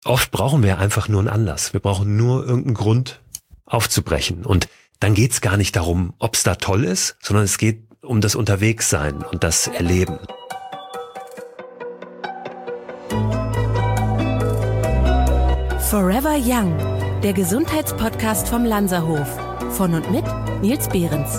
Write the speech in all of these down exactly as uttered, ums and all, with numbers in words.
oft brauchen wir einfach nur einen Anlass. Wir brauchen nur irgendeinen Grund aufzubrechen. Und dann geht's gar nicht darum, ob's da toll ist, sondern es geht um das Unterwegssein und das Erleben. Forever Young, der Gesundheitspodcast vom Lanzerhof. Von und mit Nils Behrens.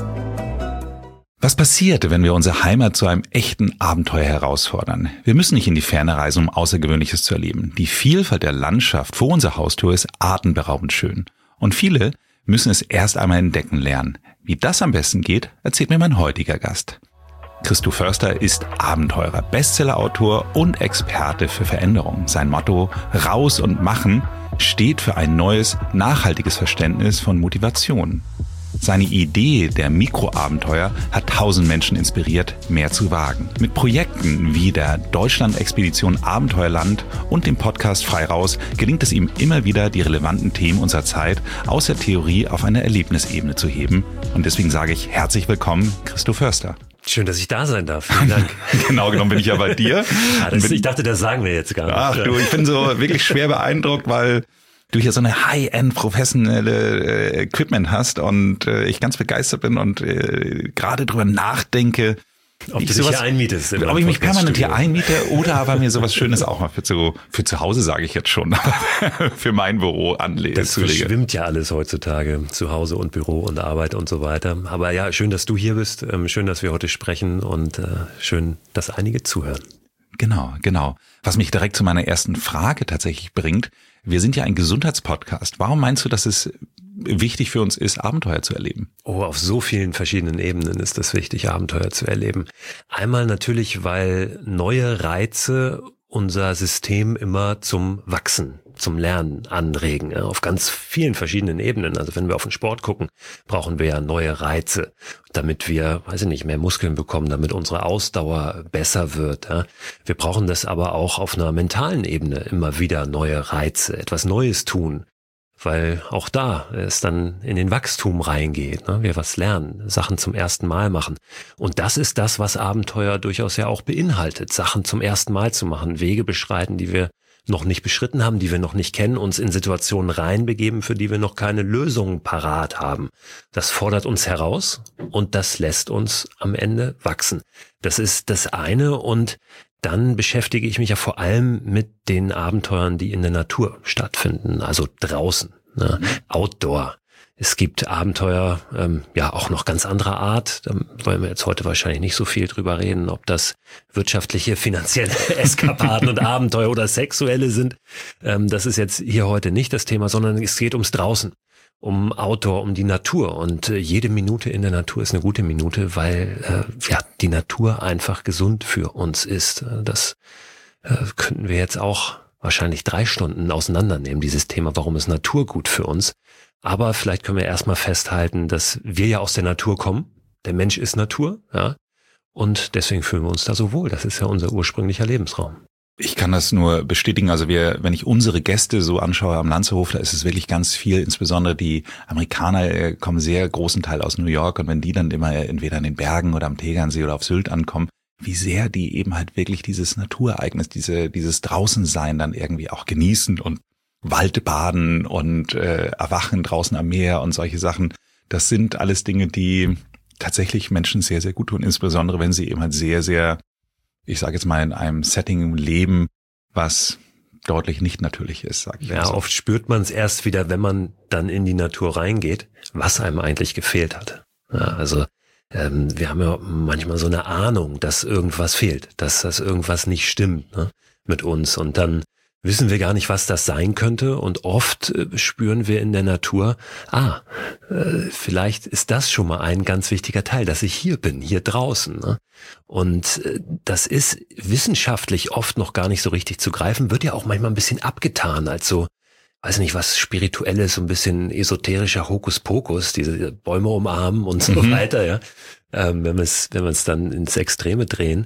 Was passiert, wenn wir unsere Heimat zu einem echten Abenteuer herausfordern? Wir müssen nicht in die Ferne reisen, um Außergewöhnliches zu erleben. Die Vielfalt der Landschaft vor unserer Haustür ist atemberaubend schön. Und viele müssen es erst einmal entdecken lernen. Wie das am besten geht, erzählt mir mein heutiger Gast. Christo Förster ist Abenteurer, Bestsellerautor und Experte für Veränderung. Sein Motto Raus und Machen steht für ein neues, nachhaltiges Verständnis von Motivation. Seine Idee der Mikroabenteuer hat tausend Menschen inspiriert, mehr zu wagen. Mit Projekten wie der Deutschland-Expedition Abenteuerland und dem Podcast Frei Raus gelingt es ihm immer wieder, die relevanten Themen unserer Zeit aus der Theorie auf eine Erlebnisebene zu heben. Und deswegen sage ich herzlich willkommen, Christo Förster. Schön, dass ich da sein darf. Vielen Dank. Genau genommen bin ich ja bei dir. Ja, das, ich dachte, das sagen wir jetzt gar nicht. Ach du, ich bin so wirklich schwer beeindruckt, weil du hier so eine High-End professionelle äh, Equipment hast und äh, ich ganz begeistert bin und äh, gerade drüber nachdenke, ob du dich hier einmietest. Ob ich mich permanent hier einmiete oder aber mir sowas Schönes auch mal für zu, für zu Hause, sage ich jetzt schon, für mein Büro anlege. Das verschwimmt ja alles heutzutage, zu Hause und Büro und Arbeit und so weiter. Aber ja, schön, dass du hier bist, schön, dass wir heute sprechen und schön, dass einige zuhören. Genau, genau. Was mich direkt zu meiner ersten Frage tatsächlich bringt, wir sind ja ein Gesundheitspodcast. Warum meinst du, dass es wichtig für uns ist, Abenteuer zu erleben? Oh, auf so vielen verschiedenen Ebenen ist es wichtig, Abenteuer zu erleben. Einmal natürlich, weil neue Reize unser System immer zum Wachsen, zum Lernen anregen, ja, auf ganz vielen verschiedenen Ebenen. Also wenn wir auf den Sport gucken, brauchen wir ja neue Reize, damit wir, weiß ich nicht, mehr Muskeln bekommen, damit unsere Ausdauer besser wird. Ja. Wir brauchen das aber auch auf einer mentalen Ebene immer wieder neue Reize, etwas Neues tun, weil auch da es dann in den Wachstum reingeht, ne? Wir was lernen, Sachen zum ersten Mal machen. Und das ist das, was Abenteuer durchaus ja auch beinhaltet, Sachen zum ersten Mal zu machen, Wege beschreiten, die wir noch nicht beschritten haben, die wir noch nicht kennen, uns in Situationen reinbegeben, für die wir noch keine Lösungen parat haben. Das fordert uns heraus und das lässt uns am Ende wachsen. Das ist das eine und dann beschäftige ich mich ja vor allem mit den Abenteuern, die in der Natur stattfinden, also draußen, ne? Outdoor. Es gibt Abenteuer, ähm, ja auch noch ganz anderer Art, da wollen wir jetzt heute wahrscheinlich nicht so viel drüber reden, ob das wirtschaftliche, finanzielle Eskapaden und Abenteuer oder sexuelle sind. Ähm, das ist jetzt hier heute nicht das Thema, sondern es geht ums Draußen, um Outdoor, um die Natur. Und äh, jede Minute in der Natur ist eine gute Minute, weil äh, ja die Natur einfach gesund für uns ist. Das äh, könnten wir jetzt auch wahrscheinlich drei Stunden auseinandernehmen, dieses Thema, warum ist Natur gut für uns. Aber vielleicht können wir erstmal festhalten, dass wir ja aus der Natur kommen. Der Mensch ist Natur, ja. Und deswegen fühlen wir uns da so wohl. Das ist ja unser ursprünglicher Lebensraum. Ich kann das nur bestätigen. Also wir, wenn ich unsere Gäste so anschaue am Lanzerhof, da ist es wirklich ganz viel. Insbesondere die Amerikaner kommen sehr großen Teil aus New York. Und wenn die dann immer entweder in den Bergen oder am Tegernsee oder auf Sylt ankommen, wie sehr die eben halt wirklich dieses Naturereignis, diese, dieses Draußensein dann irgendwie auch genießen und Waldbaden und äh, Erwachen draußen am Meer und solche Sachen. Das sind alles Dinge, die tatsächlich Menschen sehr, sehr gut tun. Insbesondere, wenn sie eben halt sehr, sehr, ich sage jetzt mal, in einem Setting leben, was deutlich nicht natürlich ist, sage ich. Ja, so. Oft spürt man es erst wieder, wenn man dann in die Natur reingeht, was einem eigentlich gefehlt hat. Ja, also ähm, wir haben ja manchmal so eine Ahnung, dass irgendwas fehlt, dass das irgendwas nicht stimmt, ne, mit uns. Und dann wissen wir gar nicht, was das sein könnte. Und oft äh, spüren wir in der Natur, ah, äh, vielleicht ist das schon mal ein ganz wichtiger Teil, dass ich hier bin, hier draußen. Ne? Und äh, das ist wissenschaftlich oft noch gar nicht so richtig zu greifen, wird ja auch manchmal ein bisschen abgetan als so, weiß nicht, was Spirituelles, so ein bisschen esoterischer Hokuspokus, diese Bäume umarmen und so mhm. weiter, ja. Ähm, wenn wir es, wenn wir es dann ins Extreme drehen.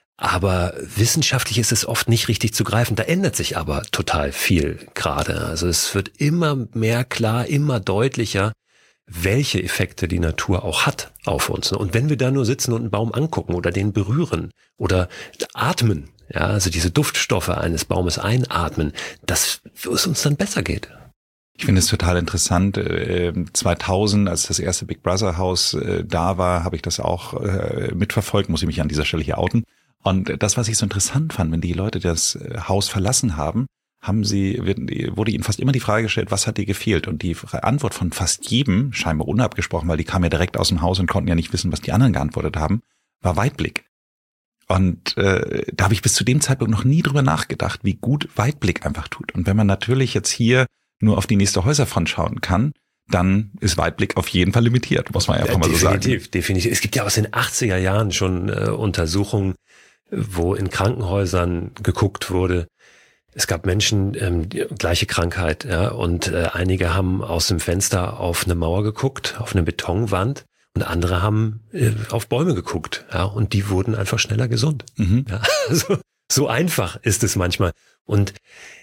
Aber wissenschaftlich ist es oft nicht richtig zu greifen. Da ändert sich aber total viel gerade. Also es wird immer mehr klar, immer deutlicher, welche Effekte die Natur auch hat auf uns. Und wenn wir da nur sitzen und einen Baum angucken oder den berühren oder atmen, ja, also diese Duftstoffe eines Baumes einatmen, dass es uns dann besser geht. Ich finde es total interessant. zweitausend, als das erste Big Brother Haus da war, habe ich das auch mitverfolgt, muss ich mich an dieser Stelle hier outen. Und das, was ich so interessant fand, wenn die Leute das Haus verlassen haben, haben sie, wurde ihnen fast immer die Frage gestellt, was hat dir gefehlt? Und die Antwort von fast jedem, scheinbar unabgesprochen, weil die kamen ja direkt aus dem Haus und konnten ja nicht wissen, was die anderen geantwortet haben, war Weitblick. Und äh, da habe ich bis zu dem Zeitpunkt noch nie drüber nachgedacht, wie gut Weitblick einfach tut. Und wenn man natürlich jetzt hier nur auf die nächste Häuserfront schauen kann, dann ist Weitblick auf jeden Fall limitiert, muss man einfach ja, mal so sagen. Definitiv, definitiv. Es gibt ja aus den achtziger Jahren schon äh, Untersuchungen, wo in Krankenhäusern geguckt wurde. Es gab Menschen, ähm, die, gleiche Krankheit, ja, und äh, einige haben aus dem Fenster auf eine Mauer geguckt, auf eine Betonwand, und andere haben äh, auf Bäume geguckt, ja, und die wurden einfach schneller gesund. Mhm. Ja, also, so einfach ist es manchmal. Und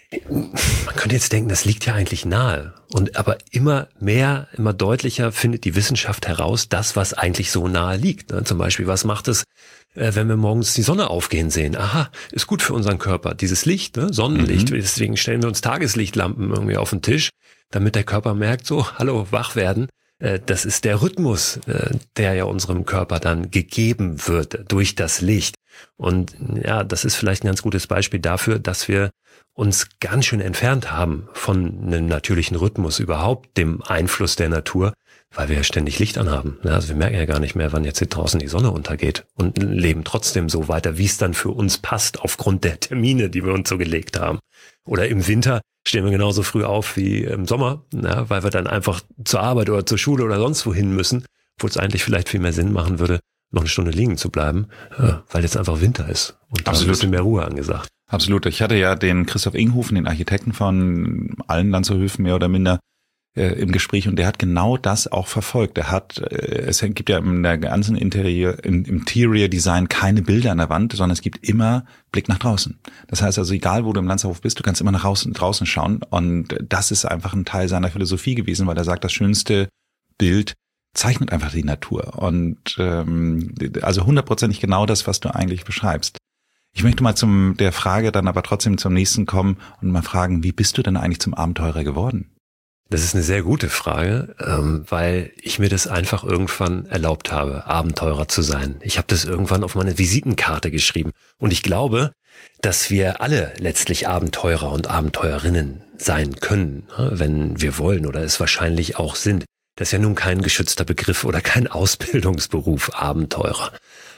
man könnte jetzt denken, das liegt ja eigentlich nahe. Und aber immer mehr, immer deutlicher findet die Wissenschaft heraus, das, was eigentlich so nahe liegt. Ne? Zum Beispiel, was macht es, äh, wenn wir morgens die Sonne aufgehen sehen? Aha, ist gut für unseren Körper. Dieses Licht, ne? Sonnenlicht. Mhm. Deswegen stellen wir uns Tageslichtlampen irgendwie auf den Tisch, damit der Körper merkt, so, hallo, wach werden. Äh, das ist der Rhythmus, äh, der ja unserem Körper dann gegeben wird durch das Licht. Und ja, das ist vielleicht ein ganz gutes Beispiel dafür, dass wir uns ganz schön entfernt haben von einem natürlichen Rhythmus überhaupt, dem Einfluss der Natur, weil wir ja ständig Licht anhaben. Also wir merken ja gar nicht mehr, wann jetzt hier draußen die Sonne untergeht, und leben trotzdem so weiter, wie es dann für uns passt, aufgrund der Termine, die wir uns so gelegt haben. Oder im Winter stehen wir genauso früh auf wie im Sommer, ja, weil wir dann einfach zur Arbeit oder zur Schule oder sonst wohin müssen, wo es eigentlich vielleicht viel mehr Sinn machen würde, noch eine Stunde liegen zu bleiben, weil jetzt einfach Winter ist und da ist ein bisschen mehr Ruhe angesagt. Absolut. Ich hatte ja den Christoph Inghofen, den Architekten von allen Lanzerhöfen mehr oder minder, äh, im Gespräch, und der hat genau das auch verfolgt. Er hat, äh, es gibt ja in der ganzen Interior, im Interior Design keine Bilder an der Wand, sondern es gibt immer Blick nach draußen. Das heißt also, egal wo du im Lanzerhof bist, du kannst immer nach draußen, draußen schauen, und das ist einfach ein Teil seiner Philosophie gewesen, weil er sagt, das schönste Bild zeichnet einfach die Natur, und ähm, also hundertprozentig genau das, was du eigentlich beschreibst. Ich möchte mal zum der Frage dann aber trotzdem zum nächsten kommen und mal fragen, wie bist du denn eigentlich zum Abenteurer geworden? Das ist eine sehr gute Frage, ähm, weil ich mir das einfach irgendwann erlaubt habe, Abenteurer zu sein. Ich habe das irgendwann auf meine Visitenkarte geschrieben, und ich glaube, dass wir alle letztlich Abenteurer und Abenteurerinnen sein können, wenn wir wollen, oder es wahrscheinlich auch sind. Das ist ja nun kein geschützter Begriff oder kein Ausbildungsberuf, Abenteurer.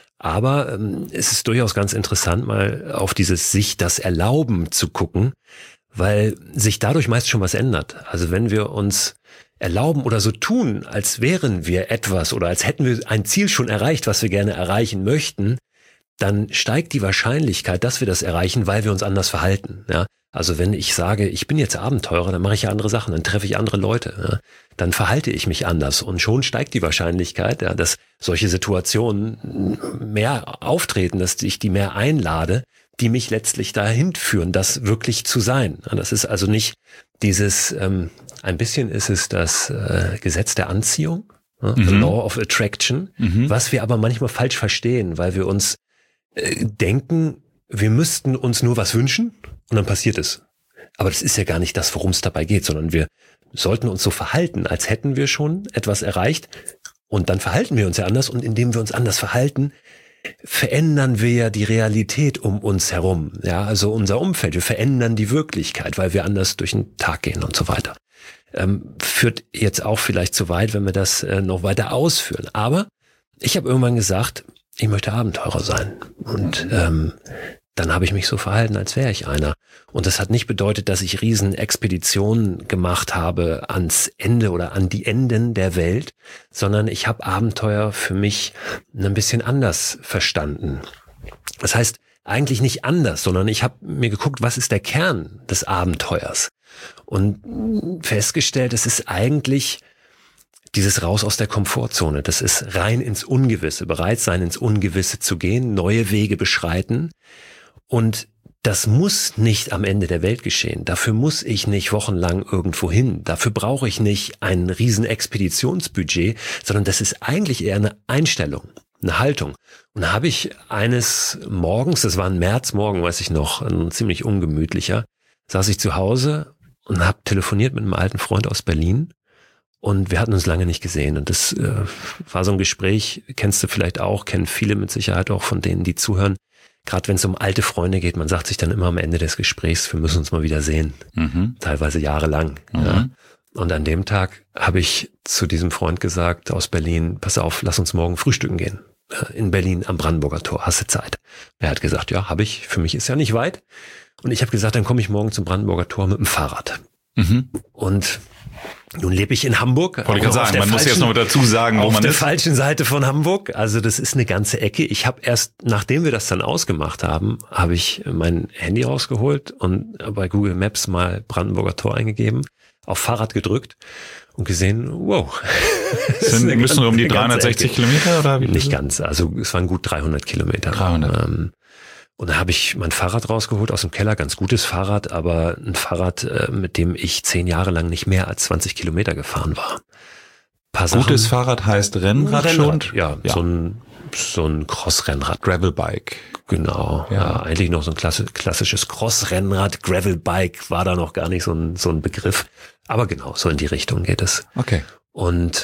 Aber ähm, es ist durchaus ganz interessant, mal auf dieses sich das Erlauben zu gucken, weil sich dadurch meist schon was ändert. Also wenn wir uns erlauben oder so tun, als wären wir etwas oder als hätten wir ein Ziel schon erreicht, was wir gerne erreichen möchten, dann steigt die Wahrscheinlichkeit, dass wir das erreichen, weil wir uns anders verhalten. Ja? Also wenn ich sage, ich bin jetzt Abenteurer, dann mache ich ja andere Sachen, dann treffe ich andere Leute, ja? Dann verhalte ich mich anders, und schon steigt die Wahrscheinlichkeit, ja, dass solche Situationen mehr auftreten, dass ich die mehr einlade, die mich letztlich dahin führen, das wirklich zu sein. Ja, das ist also nicht dieses, ähm, ein bisschen ist es das äh, Gesetz der Anziehung, ja? mhm. The Law of Attraction, mhm. was wir aber manchmal falsch verstehen, weil wir uns äh, denken, wir müssten uns nur was wünschen und dann passiert es. Aber das ist ja gar nicht das, worum es dabei geht, sondern wir sollten uns so verhalten, als hätten wir schon etwas erreicht, und dann verhalten wir uns ja anders, und indem wir uns anders verhalten, verändern wir ja die Realität um uns herum, ja, also unser Umfeld. Wir verändern die Wirklichkeit, weil wir anders durch den Tag gehen und so weiter. Ähm, führt jetzt auch vielleicht zu weit, wenn wir das äh, noch weiter ausführen. Aber ich habe irgendwann gesagt, ich möchte Abenteurer sein, und ähm, dann habe ich mich so verhalten, als wäre ich einer. Und das hat nicht bedeutet, dass ich riesen Expeditionen gemacht habe ans Ende oder an die Enden der Welt, sondern ich habe Abenteuer für mich ein bisschen anders verstanden. Das heißt, eigentlich nicht anders, sondern ich habe mir geguckt, was ist der Kern des Abenteuers? Und festgestellt, es ist eigentlich dieses Raus aus der Komfortzone. Das ist rein ins Ungewisse, bereit sein, ins Ungewisse zu gehen, neue Wege beschreiten. Und das muss nicht am Ende der Welt geschehen. Dafür muss ich nicht wochenlang irgendwo hin. Dafür brauche ich nicht ein riesen Expeditionsbudget, sondern das ist eigentlich eher eine Einstellung. eine Haltung. Und da habe ich eines Morgens, das war ein Märzmorgen, weiß ich noch, ein ziemlich ungemütlicher, saß ich zu Hause und habe telefoniert mit einem alten Freund aus Berlin und wir hatten uns lange nicht gesehen. Und das äh, war so ein Gespräch, kennst du vielleicht auch, kennen viele mit Sicherheit auch von denen, die zuhören. Gerade wenn es um alte Freunde geht, man sagt sich dann immer am Ende des Gesprächs, wir müssen uns mal wieder sehen. Mhm. Teilweise jahrelang. Mhm. Ja. Und an dem Tag habe ich zu diesem Freund gesagt aus Berlin, pass auf, lass uns morgen frühstücken gehen. In Berlin am Brandenburger Tor, hast du Zeit? Er hat gesagt, ja, habe ich, für mich ist ja nicht weit. Und ich habe gesagt, dann komme ich morgen zum Brandenburger Tor mit dem Fahrrad. Mhm. Und nun lebe ich in Hamburg. Wollte ich gerade sagen, man muss jetzt noch dazu sagen, wo man ist. Auf der falschen Seite von Hamburg. Also das ist eine ganze Ecke. Ich habe erst, nachdem wir das dann ausgemacht haben, habe ich mein Handy rausgeholt und bei Google Maps mal Brandenburger Tor eingegeben, auf Fahrrad gedrückt und gesehen, wow. Sind, müssen wir um die dreihundertsechzig Kilometer oder wie? Nicht ganz, also es waren gut dreihundert Kilometer. dreihundert. Ähm, und da habe ich mein Fahrrad rausgeholt aus dem Keller, ganz gutes Fahrrad, aber ein Fahrrad, äh, mit dem ich zehn Jahre lang nicht mehr als zwanzig Kilometer gefahren war. Paar Gutes Sachen, Fahrrad heißt Rennrad, Rennrad schon? Ja, ja, so ein so ein Cross-Rennrad. Gravelbike. Genau, ja. ja, eigentlich noch so ein klassisches Cross-Rennrad. Gravelbike war da noch gar nicht so ein so ein Begriff. Aber genau, so in die Richtung geht es. Okay. Und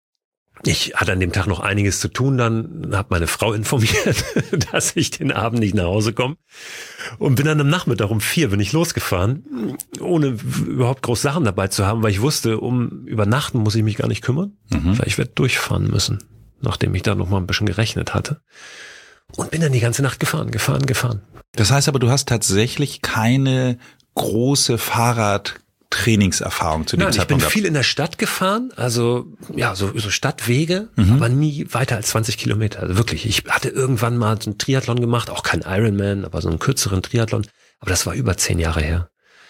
ich hatte an dem Tag noch einiges zu tun, dann habe meine Frau informiert, dass ich den Abend nicht nach Hause komme und bin dann am Nachmittag um vier bin ich losgefahren, ohne überhaupt groß Sachen dabei zu haben, weil ich wusste, um übernachten muss ich mich gar nicht kümmern, mhm. weil ich werde durchfahren müssen, nachdem ich da noch mal ein bisschen gerechnet hatte. Und bin dann die ganze Nacht gefahren, gefahren, gefahren. Das heißt aber, du hast tatsächlich keine große Fahrrad Trainingserfahrung zu dem Nein, Zeitpunkt. Ich bin viel in der Stadt gefahren, also ja, so, so Stadtwege, mhm. aber nie weiter als zwanzig Kilometer. Also wirklich, ich hatte irgendwann mal so einen Triathlon gemacht, auch kein Ironman, aber so einen kürzeren Triathlon. Aber das war über zehn Jahre her.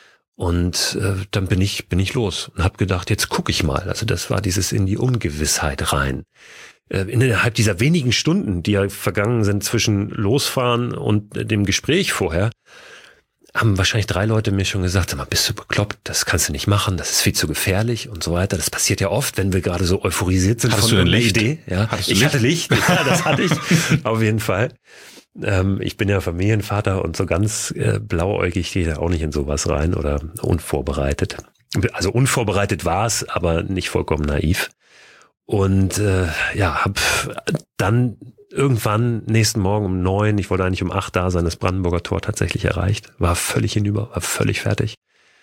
Und äh, dann bin ich bin ich los und habe gedacht, jetzt gucke ich mal. Also das war dieses in die Ungewissheit rein. Äh, innerhalb dieser wenigen Stunden, die ja vergangen sind zwischen Losfahren und äh, dem Gespräch vorher, haben wahrscheinlich drei Leute mir schon gesagt, sag mal, bist du bekloppt, das kannst du nicht machen, das ist viel zu gefährlich und so weiter. Das passiert ja oft, wenn wir gerade so euphorisiert sind. Hattest von einer Idee. Ja, ich Licht? hatte Licht, ja, das hatte ich auf jeden Fall. Ähm, ich bin ja Familienvater und so ganz äh, blauäugig gehe ich da auch nicht in sowas rein oder unvorbereitet. Also unvorbereitet war es, aber nicht vollkommen naiv. Und äh, ja, hab dann irgendwann nächsten Morgen um neun, ich wollte eigentlich um acht da sein, das Brandenburger Tor tatsächlich erreicht, war völlig hinüber, war völlig fertig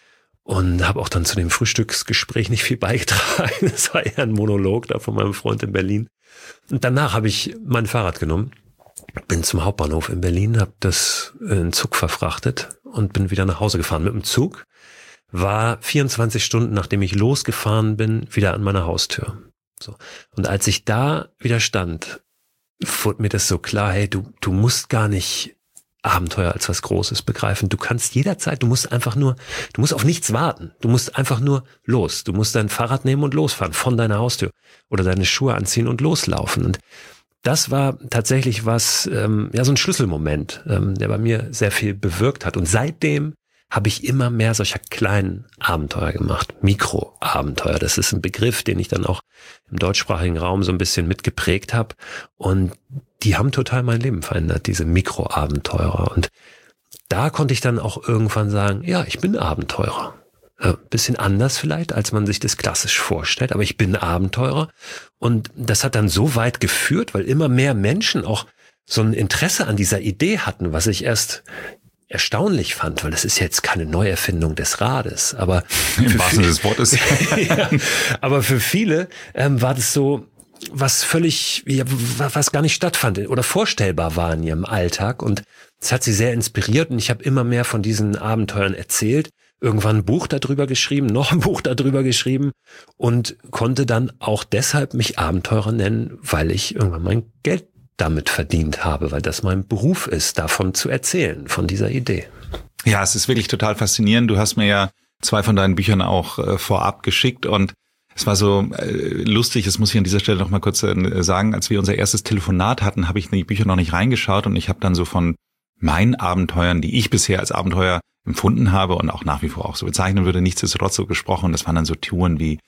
und habe auch dann zu dem Frühstücksgespräch nicht viel beigetragen. Das war eher ein Monolog da von meinem Freund in Berlin. Und danach habe ich mein Fahrrad genommen, bin zum Hauptbahnhof in Berlin, habe das in den Zug verfrachtet und bin wieder nach Hause gefahren. Mit dem Zug war vierundzwanzig Stunden, nachdem ich losgefahren bin, wieder an meiner Haustür. So. Und als ich da wieder stand, wurde mir das so klar, hey, du du musst gar nicht Abenteuer als was Großes begreifen. Du kannst jederzeit, du musst einfach nur, du musst auf nichts warten. Du musst einfach nur los. Du musst dein Fahrrad nehmen und losfahren von deiner Haustür oder deine Schuhe anziehen und loslaufen. Und das war tatsächlich was, ähm, ja, so ein Schlüsselmoment, ähm, der bei mir sehr viel bewirkt hat. Und seitdem habe ich immer mehr solcher kleinen Abenteuer gemacht. Mikroabenteuer, das ist ein Begriff, den ich dann auch im deutschsprachigen Raum so ein bisschen mitgeprägt habe. Und die haben total mein Leben verändert, diese Mikroabenteurer. Und da konnte ich dann auch irgendwann sagen, ja, ich bin Abenteurer. Äh, bisschen anders vielleicht, als man sich das klassisch vorstellt, aber ich bin Abenteurer. Und das hat dann so weit geführt, weil immer mehr Menschen auch so ein Interesse an dieser Idee hatten, was ich erst erstaunlich fand, weil das ist ja jetzt keine Neuerfindung des Rades, aber im wahrsten Sinne des Wortes. Ja, aber für viele ähm, war das so was völlig, ja, was gar nicht stattfand oder vorstellbar war in ihrem Alltag, und es hat sie sehr inspiriert und ich habe immer mehr von diesen Abenteuern erzählt, irgendwann ein Buch darüber geschrieben, noch ein Buch darüber geschrieben und konnte dann auch deshalb mich Abenteurer nennen, weil ich irgendwann mein Geld damit verdient habe, weil das mein Beruf ist, davon zu erzählen, von dieser Idee. Ja, es ist wirklich total faszinierend. Du hast mir ja zwei von deinen Büchern auch äh, vorab geschickt und es war so äh, lustig, das muss ich an dieser Stelle noch mal kurz äh, sagen, als wir unser erstes Telefonat hatten, habe ich in die Bücher noch nicht reingeschaut und ich habe dann so von meinen Abenteuern, die ich bisher als Abenteuer empfunden habe und auch nach wie vor auch so bezeichnen würde, nichtsdestotrotz so gesprochen. Das waren dann so Touren wie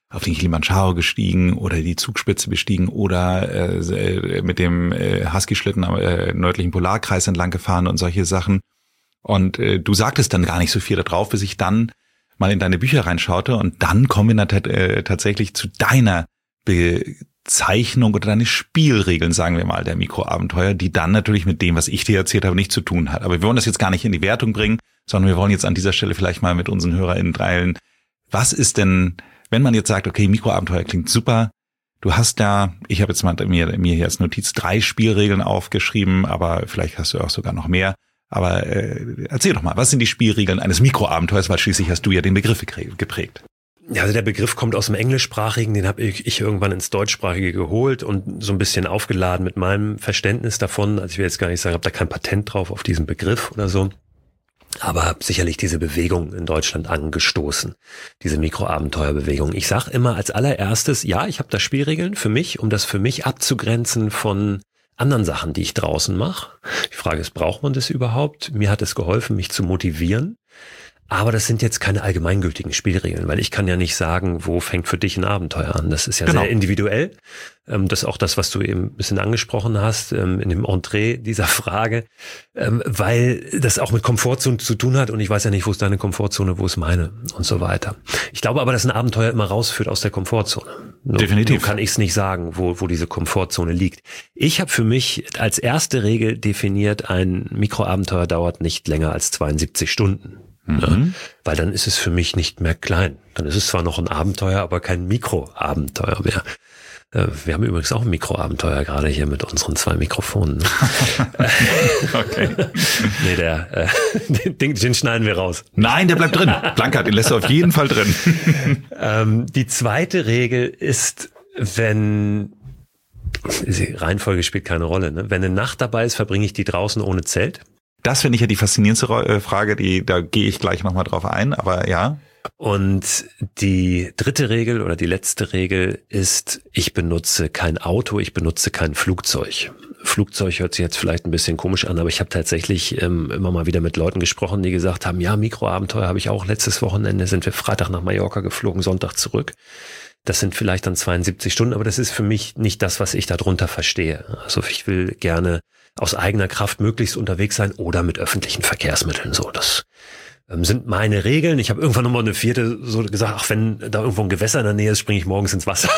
auf den Kilimanjaro gestiegen oder die Zugspitze bestiegen oder äh, mit dem äh, Husky-Schlitten am äh, nördlichen Polarkreis entlang gefahren und solche Sachen. Und äh, du sagtest dann gar nicht so viel da drauf, bis ich dann mal in deine Bücher reinschaute und dann kommen wir nat- äh, tatsächlich zu deiner Bezeichnung oder deine Spielregeln, sagen wir mal, der Mikroabenteuer, die dann natürlich mit dem, was ich dir erzählt habe, nichts zu tun hat. Aber wir wollen das jetzt gar nicht in die Wertung bringen, sondern wir wollen jetzt an dieser Stelle vielleicht mal mit unseren HörerInnen teilen. Was ist denn, wenn man jetzt sagt, okay, Mikroabenteuer klingt super, du hast da, ich habe jetzt mal mir, mir hier als Notiz drei Spielregeln aufgeschrieben, aber vielleicht hast du auch sogar noch mehr. Aber äh, erzähl doch mal, was sind die Spielregeln eines Mikroabenteuers, weil schließlich hast du ja den Begriff geprägt. Ja, also der Begriff kommt aus dem Englischsprachigen, den habe ich, ich irgendwann ins Deutschsprachige geholt und so ein bisschen aufgeladen mit meinem Verständnis davon. Also ich will jetzt gar nicht sagen, ich habe da kein Patent drauf auf diesen Begriff oder so. Aber habe sicherlich diese Bewegung in Deutschland angestoßen, diese Mikroabenteuerbewegung. Ich sage immer als allererstes, ja, ich habe da Spielregeln für mich, um das für mich abzugrenzen von anderen Sachen, die ich draußen mache. Die Frage ist, braucht man das überhaupt? Mir hat es geholfen, mich zu motivieren. Aber das sind jetzt keine allgemeingültigen Spielregeln, weil ich kann ja nicht sagen, wo fängt für dich ein Abenteuer an. Das ist ja genau. sehr individuell. Das ist auch das, was du eben ein bisschen angesprochen hast in dem Entree dieser Frage, weil das auch mit Komfortzone zu tun hat und ich weiß ja nicht, wo ist deine Komfortzone, wo ist meine und so weiter. Ich glaube aber, dass ein Abenteuer immer rausführt aus der Komfortzone. Definitiv. Nur kann ich es nicht sagen, wo, wo diese Komfortzone liegt. Ich habe für mich als erste Regel definiert, ein Mikroabenteuer dauert nicht länger als zweiundsiebzig Stunden. Mhm. Ja, weil dann ist es für mich nicht mehr klein. Dann ist es zwar noch ein Abenteuer, aber kein Mikroabenteuer mehr. Wir haben übrigens auch ein Mikroabenteuer gerade hier mit unseren zwei Mikrofonen. Okay. Nee, der, äh, den, den schneiden wir raus. Nein, der bleibt drin. Blanka, den lässt du auf jeden Fall drin. ähm, die zweite Regel ist, wenn, die Reihenfolge spielt keine Rolle, ne? Wenn eine Nacht dabei ist, verbringe ich die draußen ohne Zelt. Das finde ich ja die faszinierendste Frage, die, da gehe ich gleich nochmal drauf ein, aber ja. Und die dritte Regel oder die letzte Regel ist, ich benutze kein Auto, ich benutze kein Flugzeug. Flugzeug hört sich jetzt vielleicht ein bisschen komisch an, aber ich habe tatsächlich ähm, immer mal wieder mit Leuten gesprochen, die gesagt haben, ja, Mikroabenteuer habe ich auch. Letztes Wochenende sind wir Freitag nach Mallorca geflogen, Sonntag zurück. Das sind vielleicht dann zweiundsiebzig Stunden, aber das ist für mich nicht das, was ich darunter verstehe. Also ich will gerne aus eigener Kraft möglichst unterwegs sein oder mit öffentlichen Verkehrsmitteln. So, das ähm, sind meine Regeln. Ich habe irgendwann nochmal eine vierte so gesagt, ach, wenn da irgendwo ein Gewässer in der Nähe ist, springe ich morgens ins Wasser.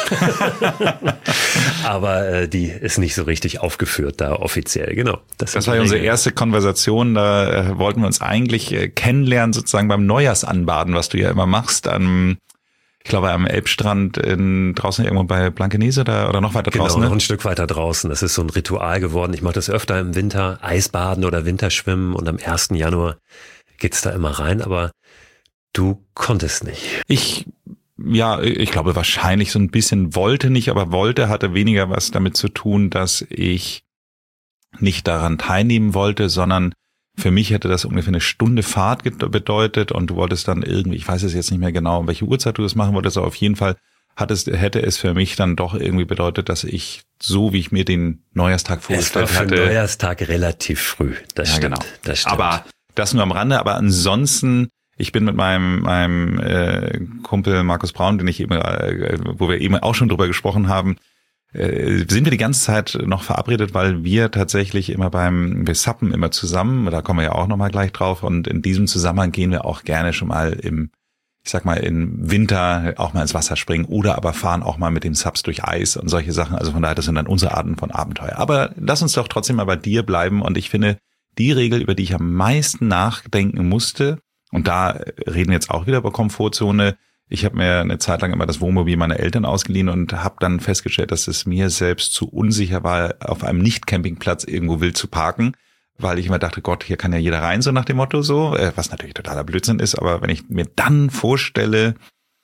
Aber äh, die ist nicht so richtig aufgeführt da offiziell. Genau. Das, das war ja unsere erste Konversation. Da äh, wollten wir uns eigentlich äh, kennenlernen, sozusagen beim Neujahrsanbaden, was du ja immer machst. Am Ich glaube, am Elbstrand in, draußen irgendwo bei Blankenese oder, oder noch weiter genau, draußen. Genau, ne? noch ein Stück weiter draußen. Das ist so ein Ritual geworden. Ich mache das öfter im Winter, Eisbaden oder Winterschwimmen und am ersten Januar geht's da immer rein, aber du konntest nicht. Ich, ja, ich glaube wahrscheinlich so ein bisschen wollte nicht, aber wollte hatte weniger was damit zu tun, dass ich nicht daran teilnehmen wollte, sondern für mich hätte das ungefähr eine Stunde Fahrt bedeutet und du wolltest dann irgendwie, ich weiß es jetzt nicht mehr genau, um welche Uhrzeit du das machen wolltest, aber auf jeden Fall hattest, hätte es für mich dann doch irgendwie bedeutet, dass ich, so wie ich mir den Neujahrstag vorgestellt es war für hatte. Den Neujahrsstag relativ früh, das ja, stimmt. Genau. Das stimmt. Aber das nur am Rande, aber ansonsten, ich bin mit meinem, meinem äh, Kumpel Markus Braun, den ich eben, äh, wo wir eben auch schon drüber gesprochen haben, äh, sind wir die ganze Zeit noch verabredet, weil wir tatsächlich immer beim, wir suppen immer zusammen, da kommen wir ja auch nochmal gleich drauf und in diesem Zusammenhang gehen wir auch gerne schon mal im, ich sag mal, im Winter auch mal ins Wasser springen oder aber fahren auch mal mit den Subs durch Eis und solche Sachen, also von daher, das sind dann unsere Arten von Abenteuer. Aber lass uns doch trotzdem mal bei dir bleiben und ich finde, die Regel, über die ich am meisten nachdenken musste, und da reden wir jetzt auch wieder über Komfortzone. Ich habe mir eine Zeit lang immer das Wohnmobil meiner Eltern ausgeliehen und habe dann festgestellt, dass es mir selbst zu unsicher war, auf einem Nicht-Campingplatz irgendwo wild zu parken, weil ich immer dachte, Gott, hier kann ja jeder rein, so nach dem Motto so, was natürlich totaler Blödsinn ist. Aber wenn ich mir dann vorstelle,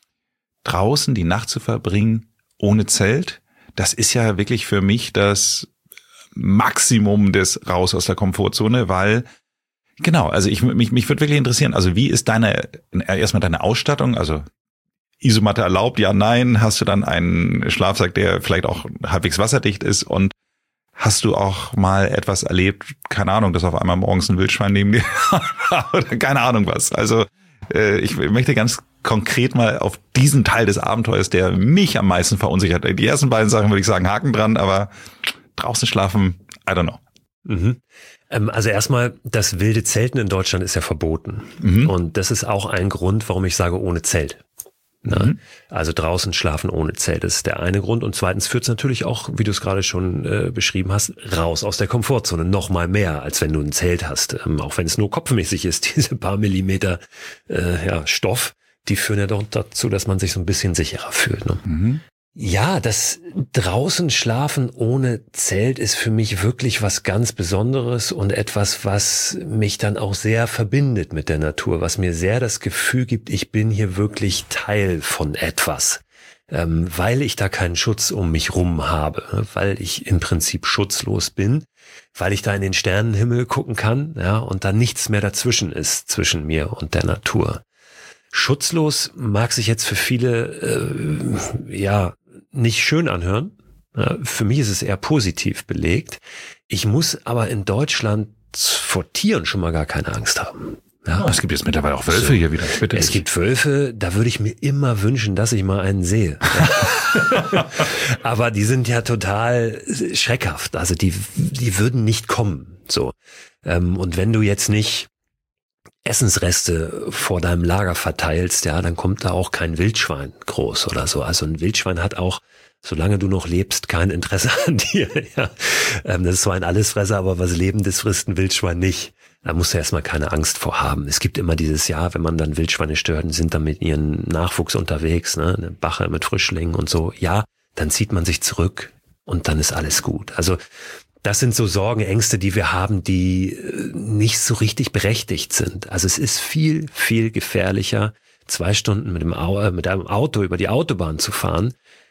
draußen die Nacht zu verbringen ohne Zelt, das ist ja wirklich für mich das Maximum des raus aus der Komfortzone, weil genau, also ich mich mich würde wirklich interessieren, also wie ist deine erstmal deine Ausstattung, also Isomatte erlaubt, ja, nein, hast du dann einen Schlafsack, der vielleicht auch halbwegs wasserdicht ist und hast du auch mal etwas erlebt, keine Ahnung, dass auf einmal morgens ein Wildschwein neben dir oder keine Ahnung was. Also äh, ich möchte ganz konkret mal auf diesen Teil des Abenteuers, der mich am meisten verunsichert. Die ersten beiden Sachen würde ich sagen, Haken dran, aber draußen schlafen, I don't know. Mhm. Also erstmal, das wilde Zelten in Deutschland ist ja verboten. Mhm. Und das ist auch ein Grund, warum ich sage, ohne Zelt. Mhm. Also draußen schlafen ohne Zelt, das ist der eine Grund. Und zweitens führt es natürlich auch, wie du es gerade schon äh, beschrieben hast, raus aus der Komfortzone. Noch mal mehr, als wenn du ein Zelt hast. Ähm, auch wenn es nur kopfmäßig ist, diese paar Millimeter äh, ja, Stoff, die führen ja doch dazu, dass man sich so ein bisschen sicherer fühlt. Ne? Mhm. Ja, das draußen schlafen ohne Zelt ist für mich wirklich was ganz Besonderes und etwas, was mich dann auch sehr verbindet mit der Natur, was mir sehr das Gefühl gibt, ich bin hier wirklich Teil von etwas, ähm, weil ich da keinen Schutz um mich rum habe, weil ich im Prinzip schutzlos bin, weil ich da in den Sternenhimmel gucken kann, ja, und da nichts mehr dazwischen ist zwischen mir und der Natur. Schutzlos mag sich jetzt für viele, äh, ja, nicht schön anhören. Ja, für mich ist es eher positiv belegt. Ich muss aber in Deutschland vor Tieren schon mal gar keine Angst haben. Ja. Oh, es gibt jetzt mittlerweile auch Wölfe so, hier wieder. Bitte es nicht. Gibt Wölfe, da würde ich mir immer wünschen, dass ich mal einen sehe. Ja. Aber die sind ja total schreckhaft. Also die, die würden nicht kommen. So. Und wenn du jetzt nicht Essensreste vor deinem Lager verteilst, ja, dann kommt da auch kein Wildschwein groß oder so. Also ein Wildschwein hat auch, solange du noch lebst, kein Interesse an dir. Ja. Das ist zwar ein Allesfresser, aber was Lebendes frisst ein Wildschwein nicht. Da musst du erstmal keine Angst vor haben. Es gibt immer dieses Jahr, wenn man dann Wildschweine stört, sind dann mit ihren Nachwuchs unterwegs, ne, eine Bache mit Frischlingen und so. Ja, dann zieht man sich zurück und dann ist alles gut. Also das sind so Sorgen, Ängste, die wir haben, die nicht so richtig berechtigt sind. Also es ist viel, viel gefährlicher, zwei Stunden mit dem Au- mit einem Auto über die Autobahn zu fahren,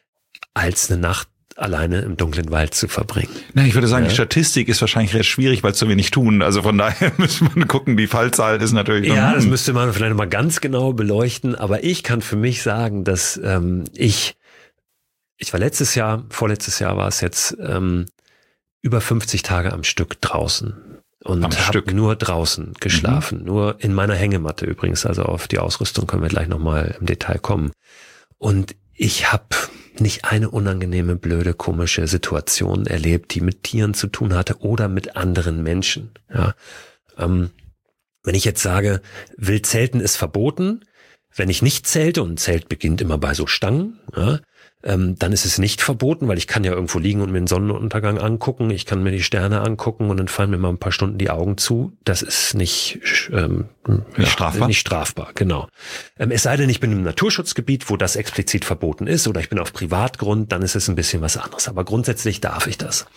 als eine Nacht alleine im dunklen Wald zu verbringen. Na, ich würde sagen, ja. Die Statistik ist wahrscheinlich recht schwierig, weil es so wenig tun. Also von daher müsste man gucken, die Fallzahl ist natürlich... Ja, das müsste man vielleicht mal ganz genau beleuchten. Aber ich kann für mich sagen, dass ähm, ich, ich war letztes Jahr, vorletztes Jahr war es jetzt... Ähm, über fünfzig Tage am Stück draußen und habe nur draußen geschlafen, mhm. nur in meiner Hängematte übrigens, also auf die Ausrüstung können wir gleich nochmal im Detail kommen. Und ich habe nicht eine unangenehme, blöde, komische Situation erlebt, die mit Tieren zu tun hatte oder mit anderen Menschen. Ja, ähm, wenn ich jetzt sage, Wildzelten ist verboten, wenn ich nicht zelte, und ein Zelt beginnt immer bei so Stangen, ja, Ähm, dann ist es nicht verboten, weil ich kann ja irgendwo liegen und mir den Sonnenuntergang angucken, ich kann mir die Sterne angucken und dann fallen mir mal ein paar Stunden die Augen zu. Das ist nicht, ähm, nicht ja, strafbar. Nicht strafbar, genau. Ähm, es sei denn, ich bin im Naturschutzgebiet, wo das explizit verboten ist, oder ich bin auf Privatgrund, dann ist es ein bisschen was anderes. Aber grundsätzlich darf ich das.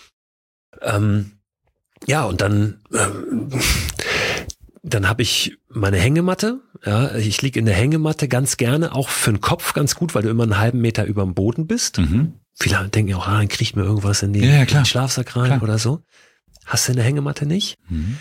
Ähm, ja, und dann... Ähm, Dann habe ich meine Hängematte. Ja, ich liege in der Hängematte ganz gerne, auch für den Kopf ganz gut, weil du immer einen halben Meter über dem Boden bist. Mhm. Viele denken auch, ah, dann kriegt mir irgendwas in, die, ja, ja, in den Schlafsack rein klar. oder so. Hast du in der Hängematte nicht? Mhm.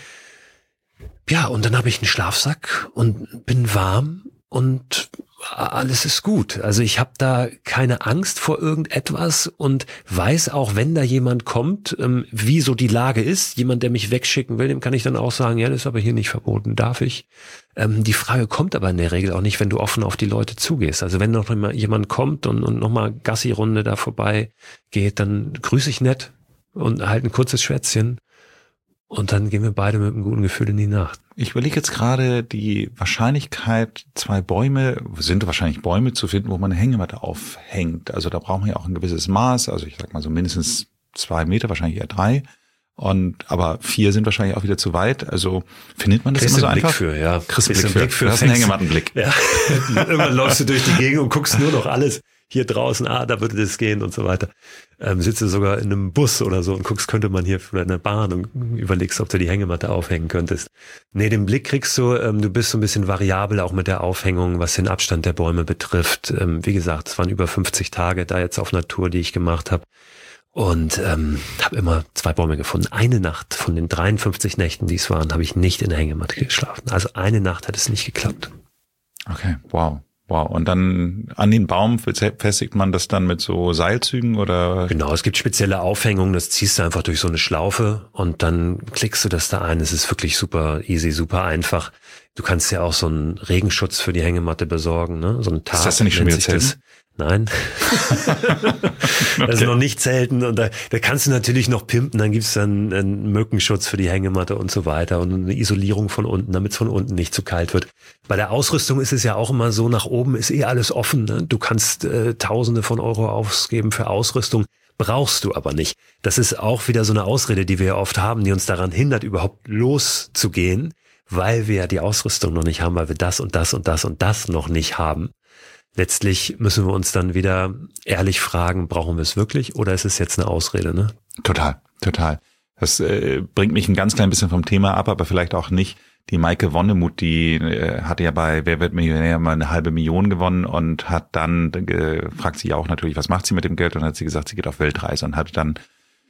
Ja, und dann habe ich einen Schlafsack und bin warm und alles ist gut. Also ich habe da keine Angst vor irgendetwas und weiß auch, wenn da jemand kommt, ähm, wie so die Lage ist. Jemand, der mich wegschicken will, dem kann ich dann auch sagen, ja, das ist aber hier nicht verboten, darf ich? Ähm, die Frage kommt aber in der Regel auch nicht, wenn du offen auf die Leute zugehst. Also wenn noch mal jemand kommt und, und nochmal Gassi-Runde da vorbei geht, dann grüße ich nett und halt ein kurzes Schwätzchen. Und dann gehen wir beide mit einem guten Gefühl in die Nacht. Ich überlege jetzt gerade die Wahrscheinlichkeit, zwei Bäume, sind wahrscheinlich Bäume zu finden, wo man eine Hängematte aufhängt. Also da braucht man ja auch ein gewisses Maß. Also ich sag mal so mindestens zwei Meter, wahrscheinlich eher drei. Und aber vier sind wahrscheinlich auch wieder zu weit. Also findet man das Kriegst immer so einen einfach? Blick für, ja. Kriegst einen Blick für. Blick für. Du hast einen Hängemattenblick. Ja. Irgendwann läufst du durch die Gegend und guckst nur noch alles hier draußen. Ah, da würde das gehen und so weiter. Ähm, sitzt du sogar in einem Bus oder so und guckst, könnte man hier oder in der Bahn und überlegst, ob du die Hängematte aufhängen könntest. Nee, den Blick kriegst du, ähm, du bist so ein bisschen variabel auch mit der Aufhängung, was den Abstand der Bäume betrifft. Ähm, wie gesagt, es waren über fünfzig Tage da jetzt auf Natur, die ich gemacht habe. Und ähm, habe immer zwei Bäume gefunden. Eine Nacht von den dreiundfünfzig Nächten, die es waren, habe ich nicht in der Hängematte geschlafen. Also eine Nacht hat es nicht geklappt. Okay, wow. Wow, und dann an den Baum festigt man das dann mit so Seilzügen oder? Genau, es gibt spezielle Aufhängungen, das ziehst du einfach durch so eine Schlaufe und dann klickst du das da ein. Es ist wirklich super easy, super einfach. Du kannst ja auch so einen Regenschutz für die Hängematte besorgen, ne? So ein Tarp. Ist das denn nicht schon wieder Zelten? Nein. Okay. Das ist noch nicht Zelten. Und da, da kannst du natürlich noch pimpen. Dann gibt's dann einen Mückenschutz für die Hängematte und so weiter und eine Isolierung von unten, damit es von unten nicht zu kalt wird. Bei der Ausrüstung ist es ja auch immer so, nach oben ist eh alles offen. Ne? Du kannst äh, Tausende von Euro ausgeben für Ausrüstung. Brauchst du aber nicht. Das ist auch wieder so eine Ausrede, die wir ja oft haben, die uns daran hindert, überhaupt loszugehen, weil wir ja die Ausrüstung noch nicht haben, weil wir das und das und das und das noch nicht haben. Letztlich müssen wir uns dann wieder ehrlich fragen, brauchen wir es wirklich oder ist es jetzt eine Ausrede, ne? Total, total. Das äh, bringt mich ein ganz klein bisschen vom Thema ab, aber vielleicht auch nicht. Die Maike Wonnemuth, die äh, hatte ja bei Wer wird Millionär mal eine halbe Million gewonnen und hat dann, äh, fragt sie auch natürlich, was macht sie mit dem Geld? Und hat sie gesagt, sie geht auf Weltreise und hat dann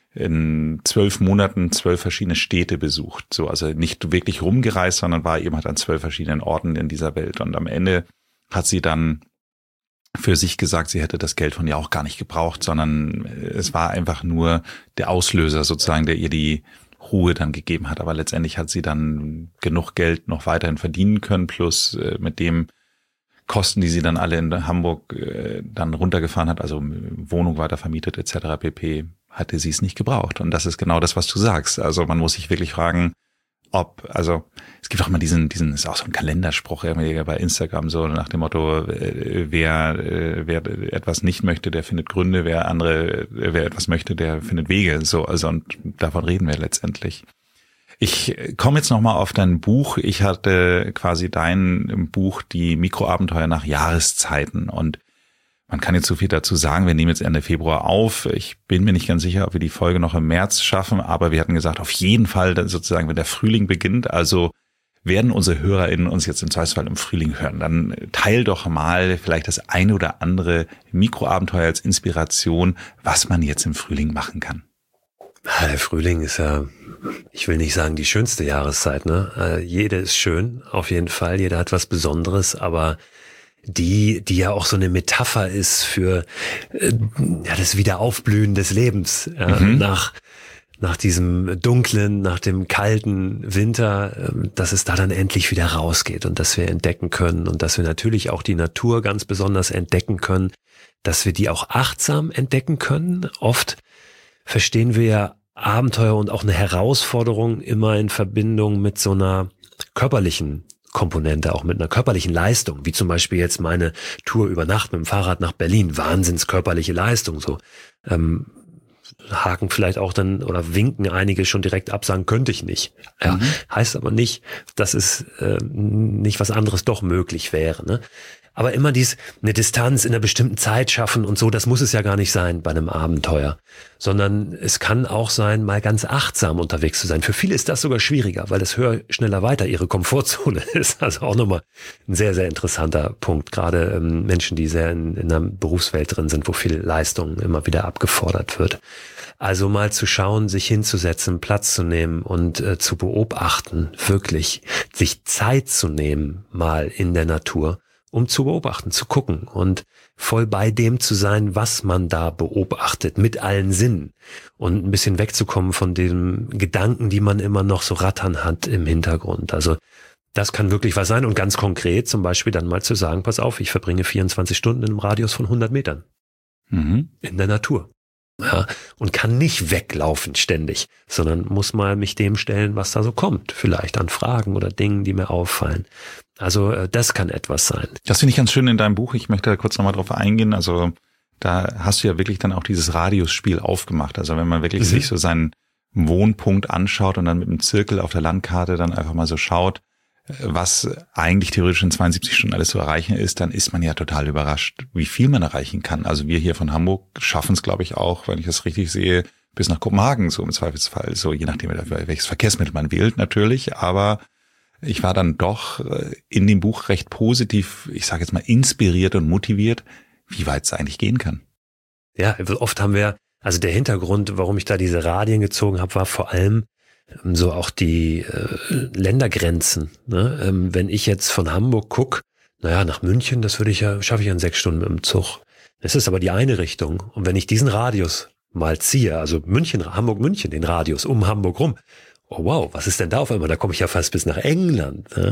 in zwölf Monaten zwölf verschiedene Städte besucht. So, also nicht wirklich rumgereist, sondern war eben halt an zwölf verschiedenen Orten in dieser Welt. Und am Ende hat sie dann für sich gesagt, sie hätte das Geld von ihr auch gar nicht gebraucht, sondern es war einfach nur der Auslöser sozusagen, der ihr die Ruhe dann gegeben hat. Aber letztendlich hat sie dann genug Geld noch weiterhin verdienen können, plus äh, mit dem Kosten, die sie dann alle in Hamburg äh, dann runtergefahren hat, also Wohnung weiter vermietet et cetera pp., hatte sie es nicht gebraucht. Und das ist genau das, was du sagst. Also man muss sich wirklich fragen, ob, also es gibt auch immer diesen, diesen, ist auch so ein Kalenderspruch irgendwie bei Instagram, so nach dem Motto, wer, wer etwas nicht möchte, der findet Gründe, wer andere, wer etwas möchte, der findet Wege, so, also, und davon reden wir letztendlich. Ich komme jetzt nochmal auf dein Buch. Ich hatte quasi dein Buch, die Mikroabenteuer nach Jahreszeiten, und man kann jetzt so viel dazu sagen, wir nehmen jetzt Ende Februar auf. Ich bin mir nicht ganz sicher, ob wir die Folge noch im März schaffen, aber wir hatten gesagt, auf jeden Fall dann sozusagen, wenn der Frühling beginnt, also werden unsere HörerInnen uns jetzt im Zweifelsfall im Frühling hören, dann teil doch mal vielleicht das eine oder andere Mikroabenteuer als Inspiration, was man jetzt im Frühling machen kann. Der Frühling ist ja, ich will nicht sagen die schönste Jahreszeit, ne? Jede ist schön, auf jeden Fall, jeder hat was Besonderes, aber die, die ja auch so eine Metapher ist für äh, ja, das Wiederaufblühen des Lebens, ja, mhm. nach nach diesem dunklen, nach dem kalten Winter, äh, dass es da dann endlich wieder rausgeht und dass wir entdecken können und dass wir natürlich auch die Natur ganz besonders entdecken können, dass wir die auch achtsam entdecken können. Oft verstehen wir ja Abenteuer und auch eine Herausforderung immer in Verbindung mit so einer körperlichen Komponente, auch mit einer körperlichen Leistung, wie zum Beispiel jetzt meine Tour über Nacht mit dem Fahrrad nach Berlin, wahnsinns körperliche Leistung, so ähm, haken vielleicht auch dann oder winken einige schon direkt ab, sagen, könnte ich nicht. Ja, mhm. Heißt aber nicht, dass es äh, nicht was anderes doch möglich wäre, ne? Aber immer dies, eine Distanz in einer bestimmten Zeit schaffen und so, das muss es ja gar nicht sein bei einem Abenteuer. Sondern es kann auch sein, mal ganz achtsam unterwegs zu sein. Für viele ist das sogar schwieriger, weil das höher, schneller weiter ihre Komfortzone ist. Also auch nochmal ein sehr, sehr interessanter Punkt. Gerade ähm, Menschen, die sehr in, in einer Berufswelt drin sind, wo viel Leistung immer wieder abgefordert wird. Also mal zu schauen, sich hinzusetzen, Platz zu nehmen und äh, zu beobachten, wirklich sich Zeit zu nehmen, mal in der Natur, um zu beobachten, zu gucken und voll bei dem zu sein, was man da beobachtet, mit allen Sinnen und ein bisschen wegzukommen von den Gedanken, die man immer noch so rattern hat im Hintergrund. Also das kann wirklich was sein und ganz konkret zum Beispiel dann mal zu sagen, pass auf, ich verbringe vierundzwanzig Stunden in einem Radius von hundert Metern mhm. in der Natur. Ja, und kann nicht weglaufen ständig, sondern muss mal mich dem stellen, was da so kommt, vielleicht an Fragen oder Dingen, die mir auffallen. Also äh, das kann etwas sein. Das finde ich ganz schön in deinem Buch. Ich möchte kurz nochmal drauf eingehen. Also da hast du ja wirklich dann auch dieses Radiusspiel aufgemacht. Also wenn man wirklich mhm. sich so seinen Wohnpunkt anschaut und dann mit einem Zirkel auf der Landkarte dann einfach mal so schaut, was eigentlich theoretisch in zweiundsiebzig Stunden alles zu erreichen ist, dann ist man ja total überrascht, wie viel man erreichen kann. Also wir hier von Hamburg schaffen es, glaube ich, auch, wenn ich das richtig sehe, bis nach Kopenhagen, so im Zweifelsfall, so je nachdem, welches Verkehrsmittel man wählt natürlich. Aber ich war dann doch in dem Buch recht positiv, ich sage jetzt mal inspiriert und motiviert, wie weit es eigentlich gehen kann. Ja, oft haben wir, also der Hintergrund, warum ich da diese Radien gezogen habe, war vor allem so auch die äh, Ländergrenzen. Ne? Ähm, wenn ich jetzt von Hamburg gucke, naja, nach München, das würde ich ja, schaffe ich ja in sechs Stunden mit dem Zug. Das ist aber die eine Richtung. Und wenn ich diesen Radius mal ziehe, also München, Hamburg-München, den Radius um Hamburg rum, oh wow, was ist denn da auf einmal? Da komme ich ja fast bis nach England. Ne?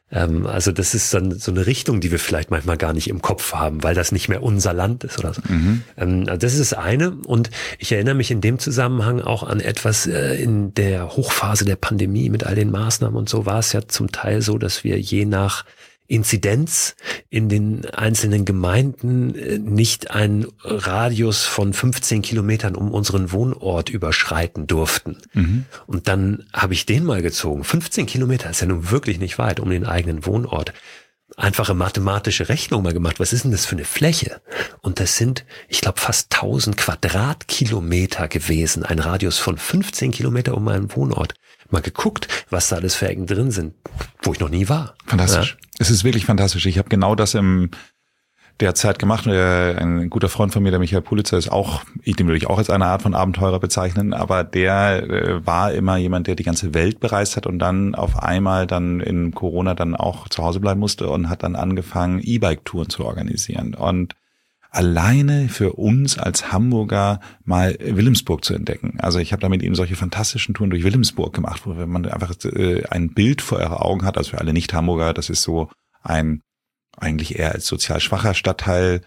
Ähm, also das ist dann so eine Richtung, die wir vielleicht manchmal gar nicht im Kopf haben, weil das nicht mehr unser Land ist oder so. Mhm. Ähm, also das ist das eine. Und ich erinnere mich in dem Zusammenhang auch an etwas äh, in der Hochphase der Pandemie mit all den Maßnahmen und so war es ja zum Teil so, dass wir je nach Inzidenz in den einzelnen Gemeinden nicht einen Radius von fünfzehn Kilometern um unseren Wohnort überschreiten durften. Mhm. Und dann habe ich den mal gezogen. fünfzehn Kilometer ist ja nun wirklich nicht weit um den eigenen Wohnort. Einfache mathematische Rechnung mal gemacht. Was ist denn das für eine Fläche? Und das sind, ich glaube, fast tausend Quadratkilometer gewesen. Ein Radius von fünfzehn Kilometer um meinen Wohnort. Mal geguckt, was da alles für Ecken drin sind, wo ich noch nie war. Fantastisch. Ja. Es ist wirklich fantastisch. Ich habe genau das im der Zeit gemacht. Ein guter Freund von mir, der Michael Pulitzer, ist auch, den würde ich auch als eine Art von Abenteurer bezeichnen, aber der war immer jemand, der die ganze Welt bereist hat und dann auf einmal dann in Corona dann auch zu Hause bleiben musste und hat dann angefangen, E-Bike-Touren zu organisieren. Und alleine für uns als Hamburger mal Wilhelmsburg zu entdecken. Also ich habe da mit ihm solche fantastischen Touren durch Wilhelmsburg gemacht, wo man einfach äh, ein Bild vor euren Augen hat, also für alle Nicht-Hamburger, das ist so ein eigentlich eher als sozial schwacher Stadtteil,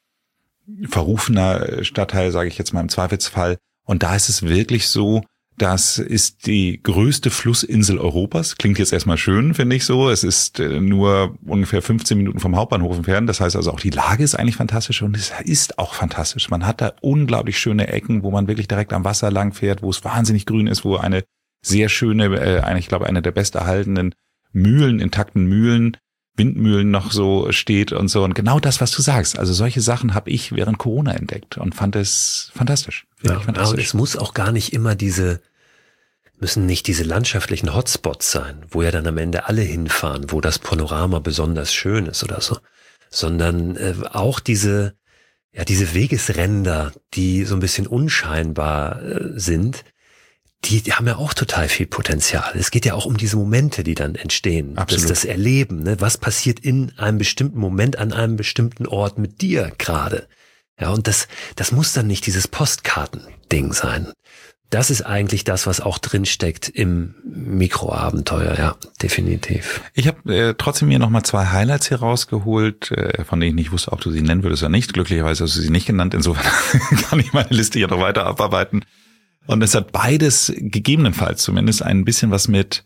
verrufener Stadtteil, sage ich jetzt mal im Zweifelsfall. Und da ist es wirklich so, das ist die größte Flussinsel Europas. Klingt jetzt erstmal schön, finde ich so. Es ist nur ungefähr fünfzehn Minuten vom Hauptbahnhof entfernt. Das heißt also auch die Lage ist eigentlich fantastisch und es ist auch fantastisch. Man hat da unglaublich schöne Ecken, wo man wirklich direkt am Wasser lang fährt, wo es wahnsinnig grün ist, wo eine sehr schöne, äh, ich glaube, eine der besterhaltenen Mühlen, intakten Mühlen, Windmühlen noch so steht und so. Und genau das, was du sagst. Also solche Sachen habe ich während Corona entdeckt und fand es fantastisch. Ja, fantastisch. Aber es muss auch gar nicht immer diese, müssen nicht diese landschaftlichen Hotspots sein, wo ja dann am Ende alle hinfahren, wo das Panorama besonders schön ist oder so, sondern äh, auch diese, ja, diese Wegesränder, die so ein bisschen unscheinbar äh, sind, Die, die haben ja auch total viel Potenzial. Es geht ja auch um diese Momente, die dann entstehen. Absolut. Das, das Erleben, ne? Was passiert in einem bestimmten Moment an einem bestimmten Ort mit dir gerade? Ja, und das, das muss dann nicht dieses Postkartending sein. Das ist eigentlich das, was auch drinsteckt im Mikroabenteuer, ja, definitiv. Ich habe äh, trotzdem mir nochmal zwei Highlights hier rausgeholt, äh, von denen ich nicht wusste, ob du sie nennen würdest oder nicht. Glücklicherweise hast du sie nicht genannt, insofern kann ich meine Liste hier noch weiter abarbeiten. Und es hat beides gegebenenfalls zumindest ein bisschen was mit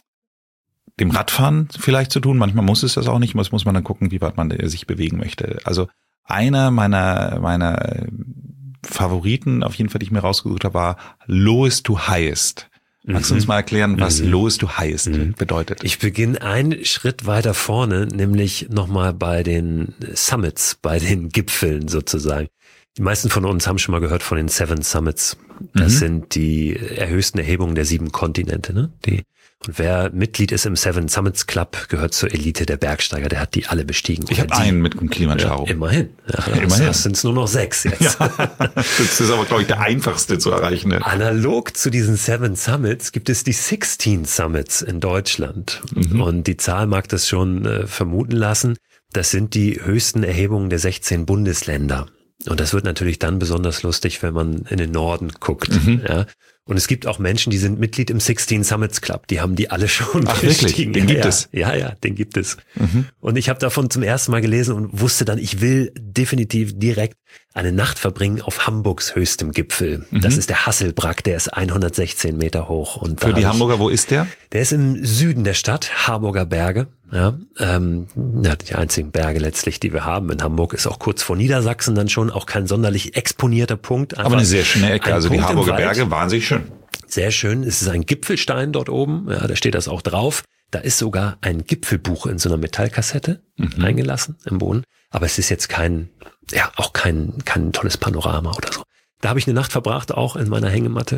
dem Radfahren vielleicht zu tun. Manchmal muss es das auch nicht, muss, muss man dann gucken, wie weit man sich bewegen möchte. Also einer meiner meiner Favoriten, auf jeden Fall, die ich mir rausgesucht habe, war Lowest to Highest. Magst du uns mal erklären, was mhm. Lowest to Highest mhm. bedeutet? Ich beginne einen Schritt weiter vorne, nämlich nochmal bei den Summits, bei den Gipfeln sozusagen. Die meisten von uns haben schon mal gehört von den Seven Summits. Das mhm. sind die erhöchsten Erhebungen der sieben Kontinente, ne? Die, und wer Mitglied ist im Seven Summits Club, gehört zur Elite der Bergsteiger. Der hat die alle bestiegen. Ich habe einen mit dem Kilimanjaro. Ja, immerhin. Ja, ja, immerhin. Das sind es nur noch sechs jetzt. Ja, das ist aber, glaube ich, der einfachste zu erreichen. Ne? Analog zu diesen Seven Summits gibt es die sixteen Summits in Deutschland. Mhm. Und die Zahl mag das schon äh, vermuten lassen. Das sind die höchsten Erhebungen der sechzehn Bundesländer. Und das wird natürlich dann besonders lustig, wenn man in den Norden guckt. Mhm. Ja. Und es gibt auch Menschen, die sind Mitglied im sixteen Summits Club. Die haben die alle schon Ach, bestiegen. Wirklich? Den gibt ja, es? Ja, ja, den gibt es. Mhm. Und ich habe davon zum ersten Mal gelesen und wusste dann, ich will definitiv direkt eine Nacht verbringen auf Hamburgs höchstem Gipfel. Mhm. Das ist der Hasselbrack, der ist hundertsechzehn Meter hoch. Und für die Hamburger, wo ist der? Der ist im Süden der Stadt, Harburger Berge. Ja, ähm, ja, die einzigen Berge letztlich, die wir haben in Hamburg, ist auch kurz vor Niedersachsen dann schon, auch kein sonderlich exponierter Punkt. Aber eine sehr schöne Ecke, also Punkt die Harburger Berge, wahnsinnig schön. Sehr schön, es ist ein Gipfelstein dort oben, ja, da steht das auch drauf. Da ist sogar ein Gipfelbuch in so einer Metallkassette mhm. eingelassen im Boden. Aber es ist jetzt kein, ja, auch kein, kein tolles Panorama oder so. Da habe ich eine Nacht verbracht, auch in meiner Hängematte.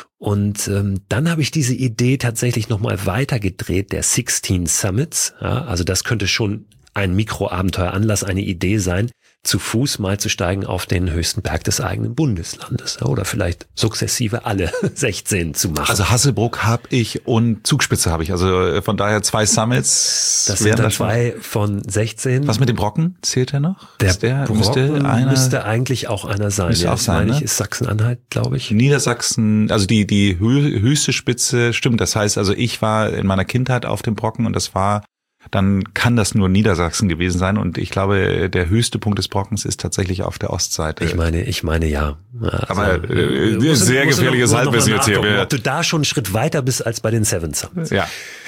Und ähm, dann habe ich diese Idee tatsächlich nochmal weitergedreht, der sixteen Summits. Ja, also das könnte schon ein Mikroabenteueranlass, eine Idee sein, zu Fuß mal zu steigen auf den höchsten Berg des eigenen Bundeslandes. Ja, oder vielleicht sukzessive alle sechzehn zu machen. Also Hasselbrook habe ich und Zugspitze habe ich. Also von daher zwei Summits. Das sind dann zwei von sechzehn. Was mit dem Brocken? Zählt der noch? Der, der Brocken müsste, einer, müsste eigentlich auch einer sein. Müsste ja, auch sein, meine ich, ne? ist Sachsen-Anhalt, glaube ich. Niedersachsen, also die die höchste Spitze, stimmt. Das heißt, also ich war in meiner Kindheit auf dem Brocken und das war dann kann das nur Niedersachsen gewesen sein. Und ich glaube, der höchste Punkt des Brockens ist tatsächlich auf der Ostseite. Ich meine, ich meine ja. Also, aber äh, muss, sehr muss gefährliches Halbwissen jetzt hier. Ob du da schon einen Schritt weiter bist als bei den Seven Summits. Ja.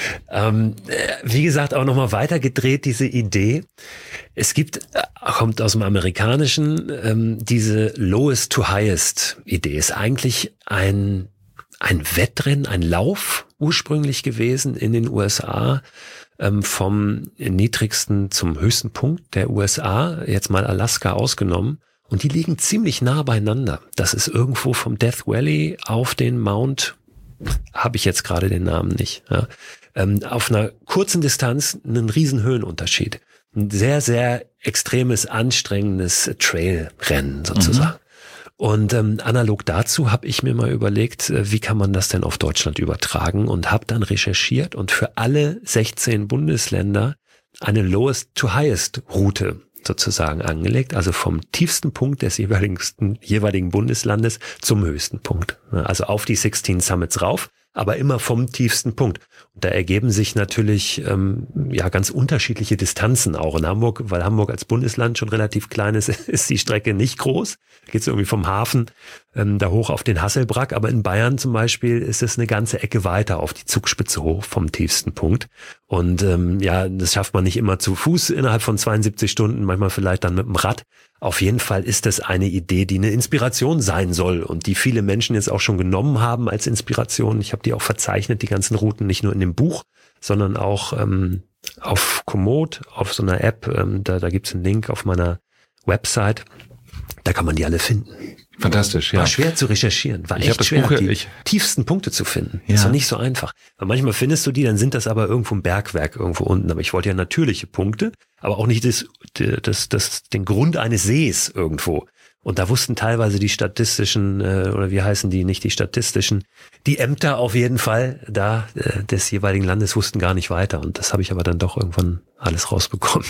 Ähm, wie gesagt, auch nochmal weiter gedreht, diese Idee. Es gibt, kommt aus dem Amerikanischen, ähm, diese Lowest to Highest Idee. Ist eigentlich ein, ein Wettrennen, ein Lauf ursprünglich gewesen in den U S A, ähm, vom niedrigsten zum höchsten Punkt der U S A, jetzt mal Alaska ausgenommen. Und die liegen ziemlich nah beieinander. Das ist irgendwo vom Death Valley auf den Mount, habe ich jetzt gerade den Namen nicht, ja, ähm, auf einer kurzen Distanz einen riesen Höhenunterschied. Ein sehr, sehr extremes, anstrengendes Trailrennen sozusagen. Mhm. Und ähm, analog dazu habe ich mir mal überlegt, äh, wie kann man das denn auf Deutschland übertragen, und habe dann recherchiert und für alle sechzehn Bundesländer eine Lowest to Highest Route sozusagen angelegt, also vom tiefsten Punkt des jeweiligen, jeweiligen Bundeslandes zum höchsten Punkt. Also auf die sechzehn Summits rauf, aber immer vom tiefsten Punkt. Und da ergeben sich natürlich ähm, ja ganz unterschiedliche Distanzen auch in Hamburg, weil Hamburg als Bundesland schon relativ klein ist, ist die Strecke nicht groß. Da geht es irgendwie vom Hafen ähm, da hoch auf den Hasselbrack, aber in Bayern zum Beispiel ist es eine ganze Ecke weiter auf die Zugspitze hoch vom tiefsten Punkt. Und ähm, ja, das schafft man nicht immer zu Fuß innerhalb von zweiundsiebzig Stunden, manchmal vielleicht dann mit dem Rad. Auf jeden Fall ist das eine Idee, die eine Inspiration sein soll und die viele Menschen jetzt auch schon genommen haben als Inspiration. Ich habe die auch verzeichnet, die ganzen Routen, nicht nur in dem Buch, sondern auch ähm, auf Komoot, auf so einer App. Ähm, da da gibt's einen Link auf meiner Website. Da kann man die alle finden. Fantastisch, ja. War schwer zu recherchieren, war ich echt schwer, Buch, die ich, tiefsten Punkte zu finden. Ja. Ist doch nicht so einfach. Weil manchmal findest du die, dann sind das aber irgendwo ein Bergwerk irgendwo unten. Aber ich wollte ja natürliche Punkte, aber auch nicht das, das, das, den Grund eines Sees irgendwo. Und da wussten teilweise die statistischen, äh, oder wie heißen die, nicht die statistischen, die Ämter auf jeden Fall da äh, des jeweiligen Landes wussten gar nicht weiter. Und das habe ich aber dann doch irgendwann alles rausbekommen.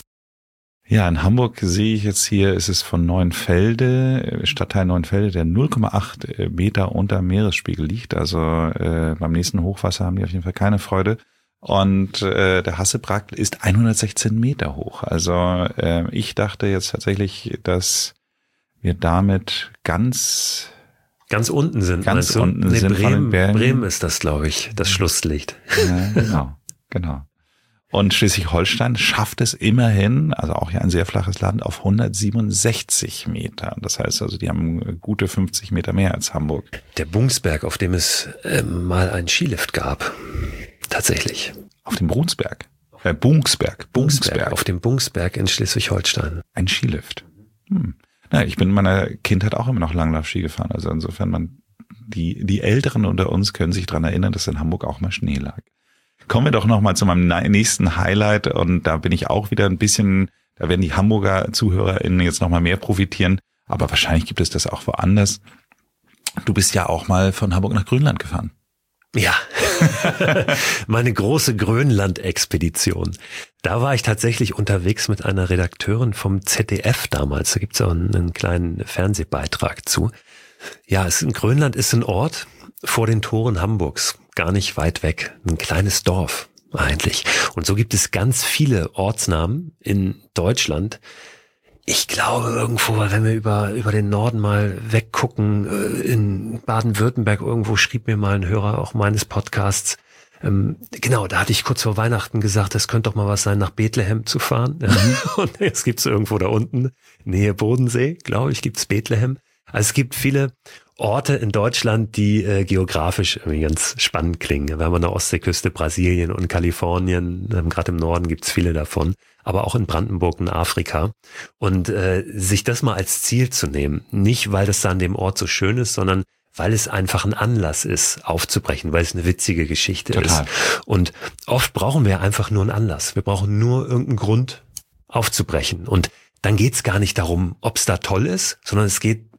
Ja, in Hamburg sehe ich jetzt hier, ist es von Neuenfelde, Stadtteil Neuenfelde, der null Komma acht Meter unter Meeresspiegel liegt. Also äh, beim nächsten Hochwasser haben die auf jeden Fall keine Freude. Und äh, der Hasselbrack ist hundertsechzehn Meter hoch. Also äh, ich dachte jetzt tatsächlich, dass wir damit ganz ganz unten sind. Ganz unten nee, sind Bremen, von den Bergen. Bremen ist das, glaube ich, das Schlusslicht. Ja, genau, genau. Und Schleswig-Holstein schafft es immerhin, also auch ja ein sehr flaches Land, auf hundertsiebenundsechzig Meter. Das heißt also, die haben gute fünfzig Meter mehr als Hamburg. Der Bungsberg, auf dem es äh, mal einen Skilift gab. Tatsächlich. Auf dem Brunsberg. Äh, Bungsberg. Bungsberg. Bungsberg. Auf dem Bungsberg in Schleswig-Holstein. Ein Skilift. Hm. Na, ich bin in meiner Kindheit auch immer noch Langlauf-Ski gefahren. Also insofern, man, die, die Älteren unter uns können sich dran erinnern, dass in Hamburg auch mal Schnee lag. Kommen wir doch nochmal zu meinem nächsten Highlight, und da bin ich auch wieder ein bisschen, da werden die Hamburger ZuhörerInnen jetzt nochmal mehr profitieren, aber wahrscheinlich gibt es das auch woanders. Du bist ja auch mal von Hamburg nach Grönland gefahren. Ja, meine große Grönland-Expedition. Da war ich tatsächlich unterwegs mit einer Redakteurin vom Z D F damals. Da gibt's auch einen, einen kleinen Fernsehbeitrag zu. Ja, es, Grönland ist ein Ort vor den Toren Hamburgs, gar nicht weit weg. Ein kleines Dorf eigentlich. Und so gibt es ganz viele Ortsnamen in Deutschland. Ich glaube irgendwo, wenn wir über über den Norden mal weggucken, in Baden-Württemberg irgendwo schrieb mir mal ein Hörer auch meines Podcasts, ähm, genau, da hatte ich kurz vor Weihnachten gesagt, es könnte doch mal was sein, nach Bethlehem zu fahren. Mhm. Und es gibt's irgendwo da unten, Nähe Bodensee, glaube ich, gibt's Bethlehem. Also es gibt viele Orte in Deutschland, die äh, geografisch irgendwie ganz spannend klingen. Wir haben an der Ostseeküste Brasilien und Kalifornien, ähm, gerade im Norden gibt's viele davon, aber auch in Brandenburg und Afrika. Und äh, sich das mal als Ziel zu nehmen, nicht weil das da an dem Ort so schön ist, sondern weil es einfach ein Anlass ist, aufzubrechen, weil es eine witzige Geschichte Total. ist. Und oft brauchen wir einfach nur einen Anlass. Wir brauchen nur irgendeinen Grund aufzubrechen. Und dann geht's gar nicht darum, ob es da toll ist, sondern es geht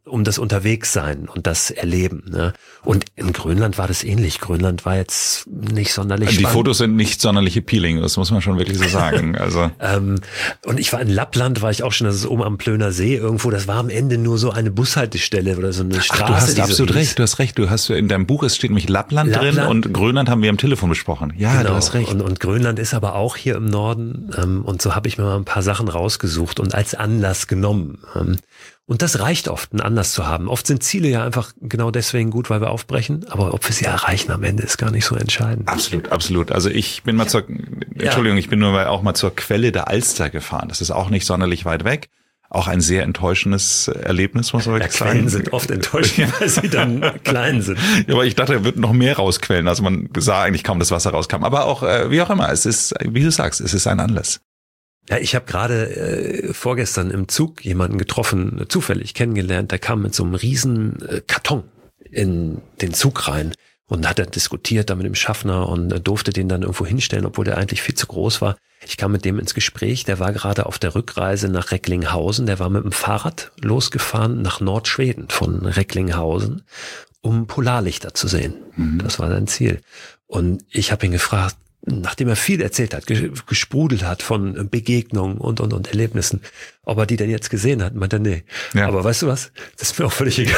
um das Unterwegssein und das Erleben. Ne? Und in Grönland war das ähnlich. Grönland war jetzt nicht sonderlich spannend. Die Fotos sind nicht sonderlich appealing, das muss man schon wirklich so sagen. Also ähm, und ich war in Lappland, war ich auch schon, das ist oben am Plöner See irgendwo, das war am Ende nur so eine Bushaltestelle oder so eine Straße. Ach, du hast die absolut so recht, du hast recht. Du hast in deinem Buch, es steht nämlich Lappland, Lappland drin und Grönland haben wir am Telefon besprochen. Ja, genau. Du hast recht. Und, und Grönland ist aber auch hier im Norden ähm, und so habe ich mir mal ein paar Sachen rausgesucht und als Anlass genommen. Ähm, Und das reicht oft, einen Anlass zu haben. Oft sind Ziele ja einfach genau deswegen gut, weil wir aufbrechen. Aber ob wir sie erreichen am Ende ist gar nicht so entscheidend. Absolut, absolut. Also ich bin mal zur, Entschuldigung, ich bin nur auch mal zur Quelle der Alster gefahren. Das ist auch nicht sonderlich weit weg. Auch ein sehr enttäuschendes Erlebnis, muss man wirklich sagen. Quellen sind oft enttäuschend, weil sie dann klein sind. Ja, aber ich dachte, er wird noch mehr rausquellen. Also man sah eigentlich kaum, dass Wasser rauskam. Aber auch, wie auch immer, es ist, wie du sagst, es ist ein Anlass. Ja, ich habe gerade äh, vorgestern im Zug jemanden getroffen, zufällig kennengelernt, der kam mit so einem riesen äh, Karton in den Zug rein und hat dann diskutiert da mit dem Schaffner und äh, durfte den dann irgendwo hinstellen, obwohl der eigentlich viel zu groß war. Ich kam mit dem ins Gespräch, der war gerade auf der Rückreise nach Recklinghausen, der war mit dem Fahrrad losgefahren nach Nordschweden von Recklinghausen, um Polarlichter zu sehen. Mhm. Das war sein Ziel. Und ich habe ihn gefragt, nachdem er viel erzählt hat, gesprudelt hat von Begegnungen und, und, und Erlebnissen, ob er die denn jetzt gesehen hat, meinte er, nee. Ja. Aber weißt du was? Das ist mir auch völlig egal,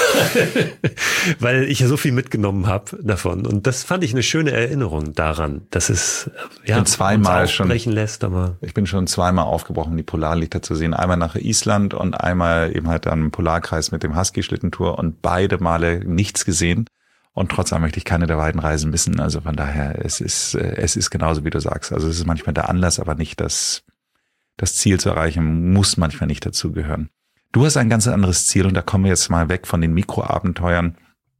weil ich ja so viel mitgenommen habe davon. Und das fand ich eine schöne Erinnerung daran, dass es ja, bin zweimal uns aufbrechen lässt. Aber ich bin schon zweimal aufgebrochen, die Polarlichter zu sehen. Einmal nach Island und einmal eben halt am Polarkreis mit dem Husky-Schlittentour und beide Male nichts gesehen. Und trotzdem möchte ich keine der beiden Reisen missen. Also von daher, es ist, es ist genauso, wie du sagst. Also es ist manchmal der Anlass, aber nicht das, das Ziel zu erreichen, muss manchmal nicht dazugehören. Du hast ein ganz anderes Ziel und da kommen wir jetzt mal weg von den Mikroabenteuern,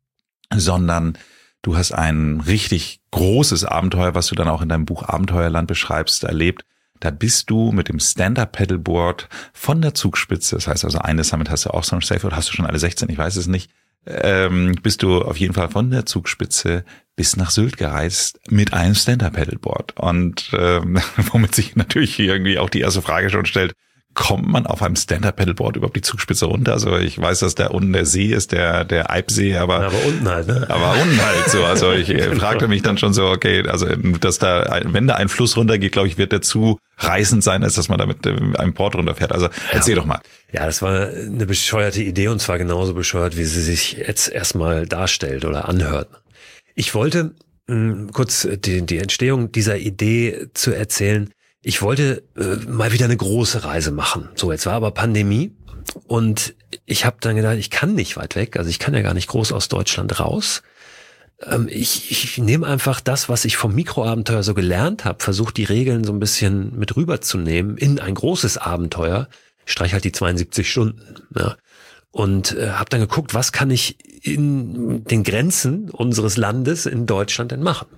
sondern du hast ein richtig großes Abenteuer, was du dann auch in deinem Buch Abenteuerland beschreibst, erlebt. Da bist du mit dem Stand-Up-Paddleboard von der Zugspitze, das heißt also eine Summit hast du auch so ein Safe, oder hast du schon alle sechzehn, ich weiß es nicht, Ähm, bist du auf jeden Fall von der Zugspitze bis nach Sylt gereist mit einem Stand-Up-Paddleboard. Und ähm, womit sich natürlich irgendwie auch die erste Frage schon stellt, kommt man auf einem Stand-Up-Paddleboard überhaupt die Zugspitze runter? Also ich weiß, dass da unten der See ist, der der Eibsee, aber ja, aber unten halt, ne? Aber unten halt so. Also ich genau. fragte mich dann schon so, okay, also dass da, wenn da ein Fluss runtergeht, glaube ich, wird der zu reißend sein, als dass man da mit einem Board runterfährt. Also erzähl ja. doch mal. Ja, das war eine bescheuerte Idee und zwar genauso bescheuert, wie sie sich jetzt erstmal darstellt oder anhört. Ich wollte mh, kurz die, die Entstehung dieser Idee zu erzählen. Ich wollte äh, mal wieder eine große Reise machen. So, jetzt war aber Pandemie und ich habe dann gedacht, ich kann nicht weit weg, also ich kann ja gar nicht groß aus Deutschland raus. Ähm, ich ich nehme einfach das, was ich vom Mikroabenteuer so gelernt habe, versuche die Regeln so ein bisschen mit rüberzunehmen in ein großes Abenteuer. Ich streich halt die zweiundsiebzig Stunden. Ja. Und äh, habe dann geguckt, was kann ich in den Grenzen unseres Landes in Deutschland denn machen?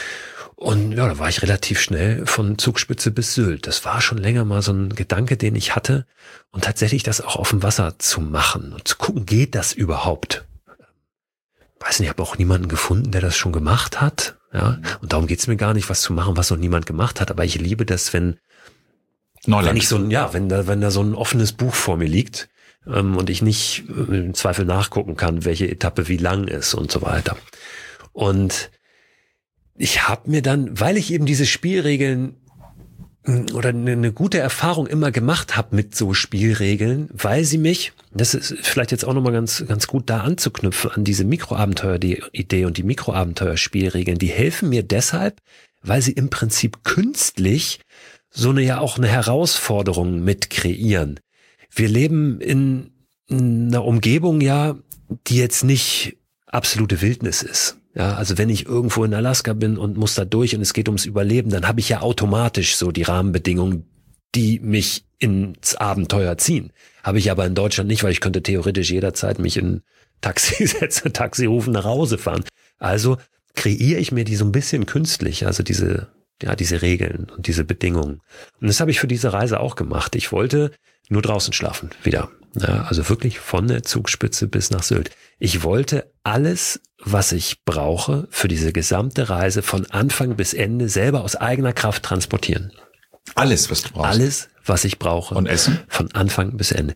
Und ja, da war ich relativ schnell von Zugspitze bis Sylt. Das war schon länger mal so ein Gedanke, den ich hatte. Und tatsächlich das auch auf dem Wasser zu machen und zu gucken, geht das überhaupt? Weiß nicht, ich habe auch niemanden gefunden, der das schon gemacht hat. Ja, und darum geht's mir gar nicht, was zu machen, was noch niemand gemacht hat. Aber ich liebe das, wenn, Neuland. wenn ich so ein, ja, wenn da, wenn da so ein offenes Buch vor mir liegt ähm, und ich nicht äh, im Zweifel nachgucken kann, welche Etappe wie lang ist und so weiter. Und ich habe mir dann, weil ich eben diese Spielregeln oder eine gute Erfahrung immer gemacht habe mit so Spielregeln, weil sie mich, das ist vielleicht jetzt auch nochmal ganz ganz gut da anzuknüpfen an diese Mikroabenteuer, die Idee und die Mikroabenteuer-Spielregeln, die helfen mir deshalb, weil sie im Prinzip künstlich so eine ja auch eine Herausforderung mit kreieren. Wir leben in einer Umgebung ja, die jetzt nicht absolute Wildnis ist. Ja, also wenn ich irgendwo in Alaska bin und muss da durch und es geht ums Überleben, dann habe ich ja automatisch so die Rahmenbedingungen, die mich ins Abenteuer ziehen. Habe ich aber in Deutschland nicht, weil ich könnte theoretisch jederzeit mich in Taxi setzen, Taxi rufen, nach Hause fahren. Also kreiere ich mir die so ein bisschen künstlich, also diese, ja, diese Regeln und diese Bedingungen. Und das habe ich für diese Reise auch gemacht. Ich wollte nur draußen schlafen, wieder. Ja, also wirklich von der Zugspitze bis nach Sylt. Ich wollte alles, was ich brauche für diese gesamte Reise von Anfang bis Ende selber aus eigener Kraft transportieren. Alles, was du brauchst? Alles, was ich brauche. Und Essen? Von Anfang bis Ende.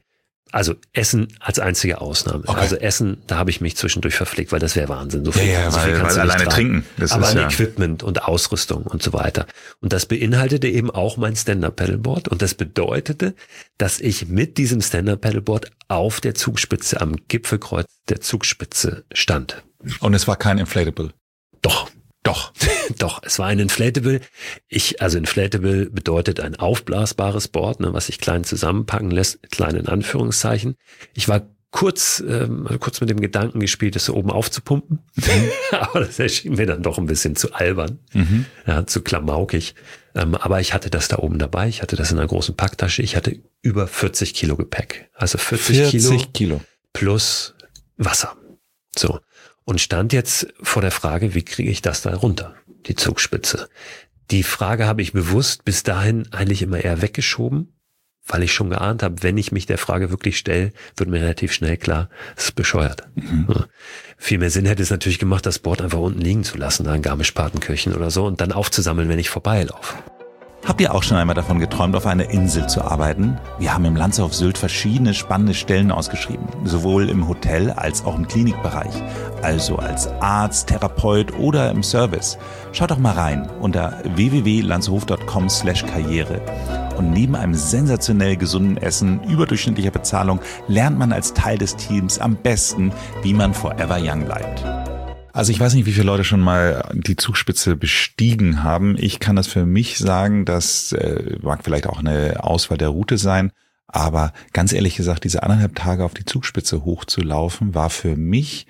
Also Essen als einzige Ausnahme. Okay. Also Essen, da habe ich mich zwischendurch verpflegt, weil das wäre Wahnsinn. So viel, ja, ja, so viel weil, kannst weil du nicht alleine tragen. trinken. Das Aber ist an ja Equipment und Ausrüstung und so weiter. Und das beinhaltete eben auch mein Stand-Up-Paddleboard. Und das bedeutete, dass ich mit diesem Stand-Up-Paddleboard auf der Zugspitze, am Gipfelkreuz der Zugspitze stand. Und es war kein Inflatable. Doch. Doch. Doch, es war ein Inflatable. Ich, also Inflatable bedeutet ein aufblasbares Board, ne, was sich klein zusammenpacken lässt, klein in Anführungszeichen. Ich war kurz, ähm, kurz mit dem Gedanken gespielt, das so oben aufzupumpen. Mhm. Aber das erschien mir dann doch ein bisschen zu albern, mhm. ja, zu klamaukig. Ähm, aber ich hatte das da oben dabei. Ich hatte das in einer großen Packtasche. Ich hatte über vierzig Kilo Gepäck. Also vierzig, vierzig Kilo plus Wasser. So. Und stand jetzt vor der Frage, wie kriege ich das da runter, die Zugspitze? Die Frage habe ich bewusst bis dahin eigentlich immer eher weggeschoben, weil ich schon geahnt habe, wenn ich mich der Frage wirklich stelle, wird mir relativ schnell klar, es ist bescheuert. Mhm. Ja. Viel mehr Sinn hätte es natürlich gemacht, das Board einfach unten liegen zu lassen, da in Garmisch-Partenkirchen oder so, und dann aufzusammeln, wenn ich vorbeilaufe. Habt ihr auch schon einmal davon geträumt, auf einer Insel zu arbeiten? Wir haben im Lanzahof Sylt verschiedene spannende Stellen ausgeschrieben, sowohl im Hotel als auch im Klinikbereich, also als Arzt, Therapeut oder im Service. Schaut doch mal rein unter w w w punkt lanzahof punkt com slash karriere. Und neben einem sensationell gesunden Essen, überdurchschnittlicher Bezahlung, lernt man als Teil des Teams am besten, wie man forever young bleibt. Also ich weiß nicht, wie viele Leute schon mal die Zugspitze bestiegen haben. Ich kann das für mich sagen, das äh, mag vielleicht auch eine Auswahl der Route sein, aber ganz ehrlich gesagt, diese anderthalb Tage auf die Zugspitze hochzulaufen, war für mich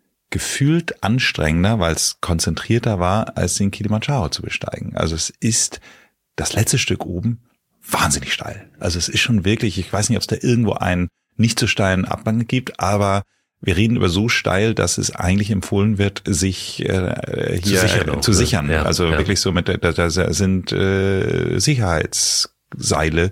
gefühlt anstrengender, weil es konzentrierter war, als den Kilimanjaro zu besteigen. Also es ist das letzte Stück oben wahnsinnig steil. Also es ist schon wirklich, ich weiß nicht, ob es da irgendwo einen nicht so steilen Abhang gibt, aber wir reden über so steil, dass es eigentlich empfohlen wird, sich äh, hier zu sichern. Auch, zu sichern. Ja, also ja. wirklich so mit, da, da sind äh, Sicherheitsseile,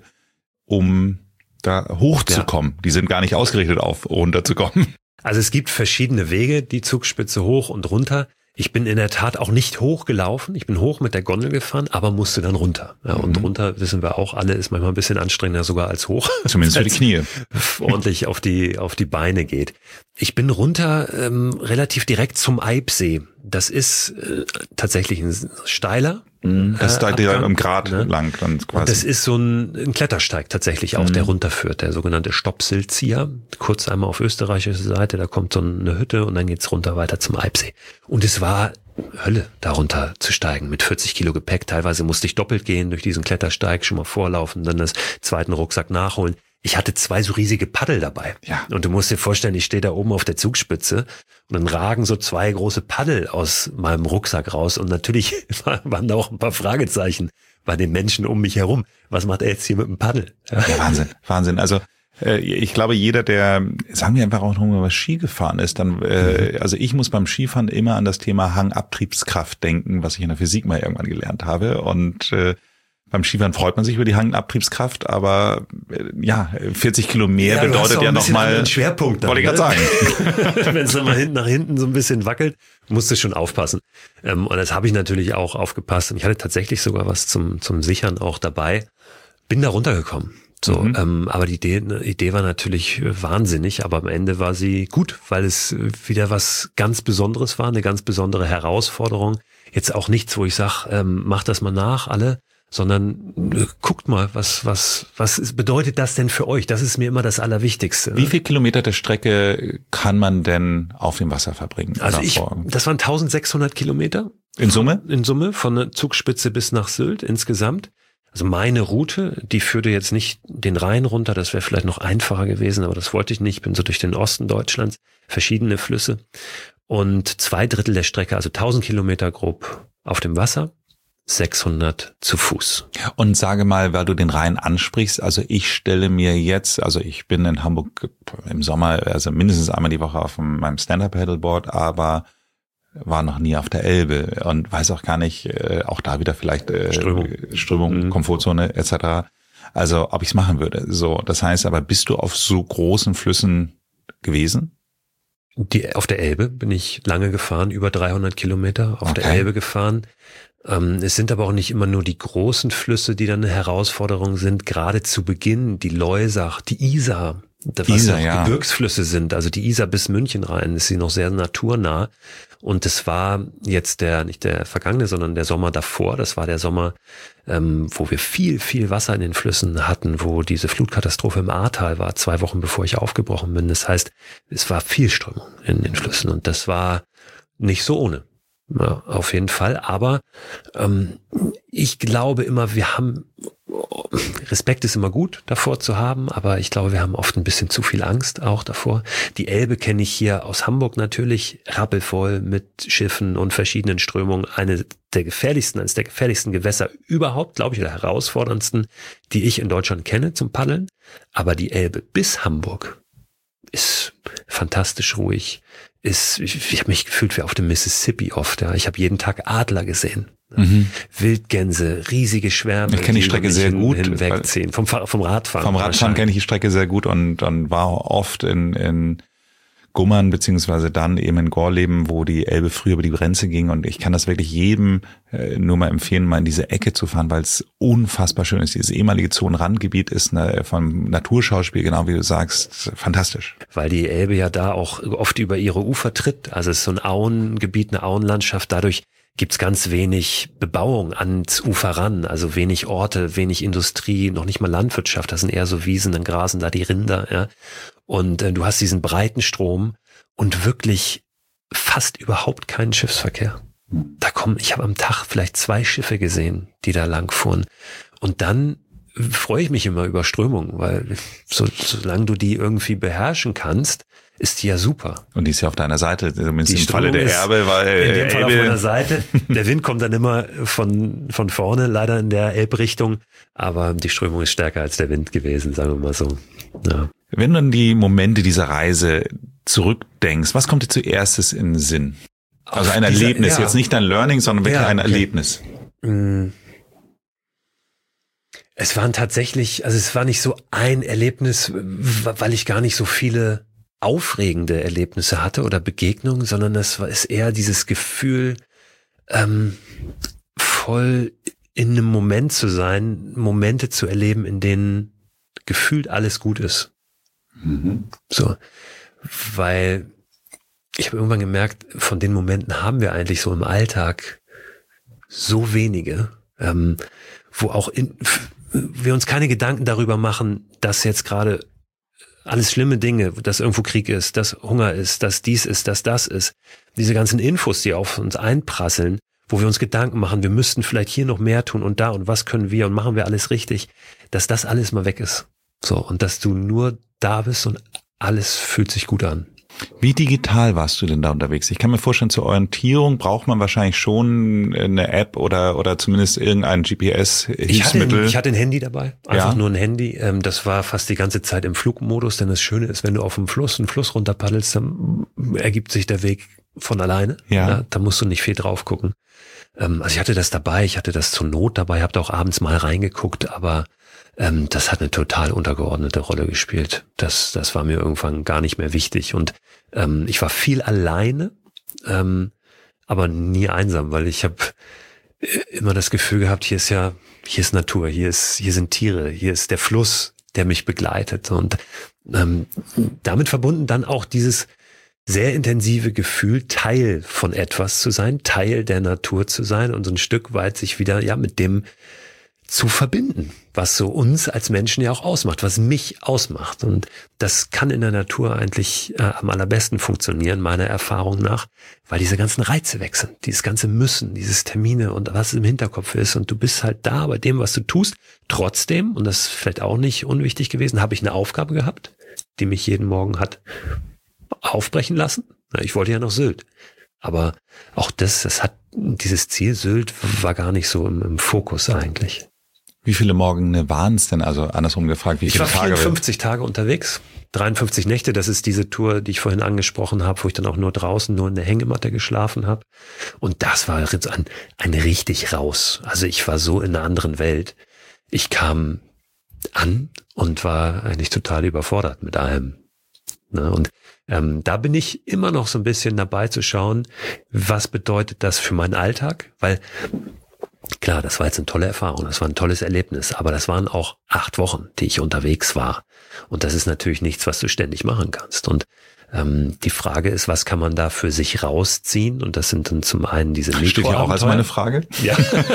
um da hochzukommen. Ja. Die sind gar nicht ausgerichtet auf runterzukommen. Also es gibt verschiedene Wege, die Zugspitze hoch und runter. Ich bin in der Tat auch nicht hochgelaufen. Ich bin hoch mit der Gondel gefahren, aber musste dann runter. Ja, und mhm. runter, wissen wir auch alle, ist manchmal ein bisschen anstrengender sogar als hoch. Zumindest für die Knie. Ordentlich auf die, auf die Beine geht. Ich bin runter ähm, relativ direkt zum Eibsee. Das ist äh, tatsächlich ein steiler. Das ist da Abgang, im Grat ne? lang dann quasi. Und das ist so ein, ein Klettersteig tatsächlich auch, mhm. der runterführt, der sogenannte Stoppsilzia. Kurz einmal auf österreichischer Seite, da kommt so eine Hütte und dann geht's runter weiter zum Eibsee. Und es war Hölle, da runter zu steigen mit vierzig Kilo Gepäck. Teilweise musste ich doppelt gehen durch diesen Klettersteig, schon mal vorlaufen, dann das zweiten Rucksack nachholen. Ich hatte zwei so riesige Paddel dabei. Ja. Und du musst dir vorstellen, ich stehe da oben auf der Zugspitze und dann ragen so zwei große Paddel aus meinem Rucksack raus. Und natürlich waren da auch ein paar Fragezeichen bei den Menschen um mich herum. Was macht er jetzt hier mit dem Paddel? Ja, Wahnsinn, Wahnsinn. Also äh, ich glaube, jeder, der, sagen wir einfach auch noch mal was Ski gefahren ist, dann, äh, also ich muss beim Skifahren immer an das Thema Hangabtriebskraft denken, was ich in der Physik mal irgendwann gelernt habe. Und äh, beim Skifahren freut man sich über die Hangabtriebskraft, aber äh, ja, vierzig Kilo mehr ja, bedeutet ja nochmal einen Schwerpunkt. Wollte ich gerade sagen. Wenn es dann mal hinten nach hinten so ein bisschen wackelt, musst du schon aufpassen. Ähm, und das habe ich natürlich auch aufgepasst. Und ich hatte tatsächlich sogar was zum zum Sichern auch dabei. Bin da runtergekommen. So, mhm. ähm, aber die Idee, die Idee war natürlich wahnsinnig, aber am Ende war sie gut, weil es wieder was ganz Besonderes war, eine ganz besondere Herausforderung. Jetzt auch nichts, wo ich sage, ähm, mach das mal nach, alle. Sondern äh, guckt mal, was was was ist, bedeutet das denn für euch? Das ist mir immer das Allerwichtigste. Wie viel Kilometer der Strecke kann man denn auf dem Wasser verbringen? Also ich, das waren eintausendsechshundert Kilometer. In Summe? In Summe, von der Zugspitze bis nach Sylt insgesamt. Also meine Route, die führte jetzt nicht den Rhein runter, das wäre vielleicht noch einfacher gewesen, aber das wollte ich nicht. Ich bin so durch den Osten Deutschlands, verschiedene Flüsse. Und zwei Drittel der Strecke, also tausend Kilometer grob auf dem Wasser. sechshundert zu Fuß. Und sage mal, weil du den Rhein ansprichst, also ich stelle mir jetzt, also ich bin in Hamburg im Sommer, also mindestens einmal die Woche auf meinem Stand-Up-Paddleboard, aber war noch nie auf der Elbe und weiß auch gar nicht, äh, auch da wieder vielleicht äh, Strömung, Strömung mhm. Komfortzone et cetera. Also ob ich es machen würde. So, das heißt aber, bist du auf so großen Flüssen gewesen? Die, auf der Elbe bin ich lange gefahren, über dreihundert Kilometer auf okay. der Elbe gefahren. Ähm, es sind aber auch nicht immer nur die großen Flüsse, die dann eine Herausforderung sind. Gerade zu Beginn die Loisach, die Isar, was Isar, noch ja. Gebirgsflüsse sind. Also die Isar bis München rein ist sie noch sehr naturnah. Und es war jetzt der, nicht der vergangene, sondern der Sommer davor. Das war der Sommer, ähm, wo wir viel, viel Wasser in den Flüssen hatten, wo diese Flutkatastrophe im Ahrtal war, zwei Wochen bevor ich aufgebrochen bin. Das heißt, es war viel Strömung in den Flüssen und das war nicht so ohne. Ja, auf jeden Fall. Aber ähm, ich glaube immer, wir haben, Respekt ist immer gut davor zu haben, aber ich glaube, wir haben oft ein bisschen zu viel Angst auch davor. Die Elbe kenne ich hier aus Hamburg natürlich, rappelvoll mit Schiffen und verschiedenen Strömungen. Eine der gefährlichsten, eines der gefährlichsten Gewässer überhaupt, glaube ich, der herausforderndsten, die ich in Deutschland kenne zum Paddeln. Aber die Elbe bis Hamburg ist fantastisch ruhig. Ist, ich, ich habe mich gefühlt wie auf dem Mississippi oft. Ja. Ich habe jeden Tag Adler gesehen. Mhm. Wildgänse, riesige Schwärme. Ich kenne die Strecke sehr gut. Hinwegziehen. Vom, vom Radfahren. Vom Radfahren kenne ich die Strecke sehr gut und, und war oft in, in Gummern beziehungsweise dann eben in Gorleben, wo die Elbe früher über die Grenze ging. Und ich kann das wirklich jedem äh, nur mal empfehlen, mal in diese Ecke zu fahren, weil es unfassbar schön ist. Dieses ehemalige Zonenrandgebiet ist eine, vom Naturschauspiel, genau wie du sagst, fantastisch. Weil die Elbe ja da auch oft über ihre Ufer tritt. Also es ist so ein Auengebiet, eine Auenlandschaft. Dadurch gibt's ganz wenig Bebauung ans Ufer ran. Also wenig Orte, wenig Industrie, noch nicht mal Landwirtschaft. Das sind eher so Wiesen, dann grasen da die Rinder, ja. Und äh, du hast diesen breiten Strom und wirklich fast überhaupt keinen Schiffsverkehr. Da kommen, ich habe am Tag vielleicht zwei Schiffe gesehen, die da lang fuhren. Und dann freue ich mich immer über Strömungen, weil so, solange du die irgendwie beherrschen kannst, ist die ja super. Und die ist ja auf deiner Seite, zumindest im Falle der Erbe, weil in dem Fall auf meiner Seite. Der Wind kommt dann immer von von vorne, leider in der Elbrichtung, aber die Strömung ist stärker als der Wind gewesen, sagen wir mal so. Ja. Wenn du an die Momente dieser Reise zurückdenkst, was kommt dir zuerst in den Sinn? Also ein dieser, Erlebnis, ja. Jetzt nicht ein Learning, sondern wirklich ja, ein okay. Erlebnis. Es waren tatsächlich, also es war nicht so ein Erlebnis, weil ich gar nicht so viele aufregende Erlebnisse hatte oder Begegnungen, sondern es war ist eher dieses Gefühl, ähm, voll in einem Moment zu sein, Momente zu erleben, in denen gefühlt alles gut ist. Mhm. So, weil ich habe irgendwann gemerkt, von den Momenten haben wir eigentlich so im Alltag so wenige, ähm, wo auch in, wir uns keine Gedanken darüber machen, dass jetzt gerade alles schlimme Dinge, dass irgendwo Krieg ist, dass Hunger ist, dass dies ist, dass das ist. Diese ganzen Infos, die auf uns einprasseln, wo wir uns Gedanken machen, wir müssten vielleicht hier noch mehr tun und da und was können wir und machen wir alles richtig, dass das alles mal weg ist. So, und dass du nur da bist und alles fühlt sich gut an. Wie digital warst du denn da unterwegs? Ich kann mir vorstellen, zur Orientierung braucht man wahrscheinlich schon eine App oder oder zumindest irgendein G P S-Hilfsmittel. Ich hatte, ich hatte ein Handy dabei, einfach ja. nur ein Handy. Das war fast die ganze Zeit im Flugmodus, denn das Schöne ist, wenn du auf dem Fluss einen Fluss runter paddelst, dann ergibt sich der Weg von alleine. Ja. Ja, da musst du nicht viel drauf gucken. Also ich hatte das dabei, ich hatte das zur Not dabei, habe da auch abends mal reingeguckt, aber ähm, das hat eine total untergeordnete Rolle gespielt. Das, das war mir irgendwann gar nicht mehr wichtig. Und ähm, ich war viel alleine, ähm, aber nie einsam, weil ich habe immer das Gefühl gehabt, hier ist ja, hier ist Natur, hier ist, hier sind Tiere, hier ist der Fluss, der mich begleitet. Und ähm, damit verbunden dann auch dieses sehr intensive Gefühl, Teil von etwas zu sein, Teil der Natur zu sein und so ein Stück weit sich wieder ja mit dem zu verbinden, was so uns als Menschen ja auch ausmacht, was mich ausmacht. Und das kann in der Natur eigentlich äh, am allerbesten funktionieren, meiner Erfahrung nach, weil diese ganzen Reize weg sind, dieses ganze Müssen, dieses Termine und was im Hinterkopf ist. Und du bist halt da bei dem, was du tust. Trotzdem, und das ist vielleicht auch nicht unwichtig gewesen, habe ich eine Aufgabe gehabt, die mich jeden Morgen hat aufbrechen lassen. Ich wollte ja noch Sylt. Aber auch das, das hat, dieses Ziel Sylt war gar nicht so im, im Fokus eigentlich. Wie viele Morgen waren es denn? Also andersrum gefragt, wie ich viele war Tage? vierundfünfzig Tage unterwegs, dreiundfünfzig Nächte. Das ist diese Tour, die ich vorhin angesprochen habe, wo ich dann auch nur draußen, nur in der Hängematte geschlafen habe. Und das war jetzt ein, ein richtig raus. Also ich war so in einer anderen Welt. Ich kam an und war eigentlich total überfordert mit allem. Ne? Und ähm, da bin ich immer noch so ein bisschen dabei zu schauen, was bedeutet das für meinen Alltag? Weil Klar, das war jetzt eine tolle Erfahrung, das war ein tolles Erlebnis, aber das waren auch acht Wochen, die ich unterwegs war. Und das ist natürlich nichts, was du ständig machen kannst. Und ähm, die Frage ist, was kann man da für sich rausziehen? Und das sind dann zum einen diese Mikroabenteuer. Steht ja auch als meine Frage. Ja,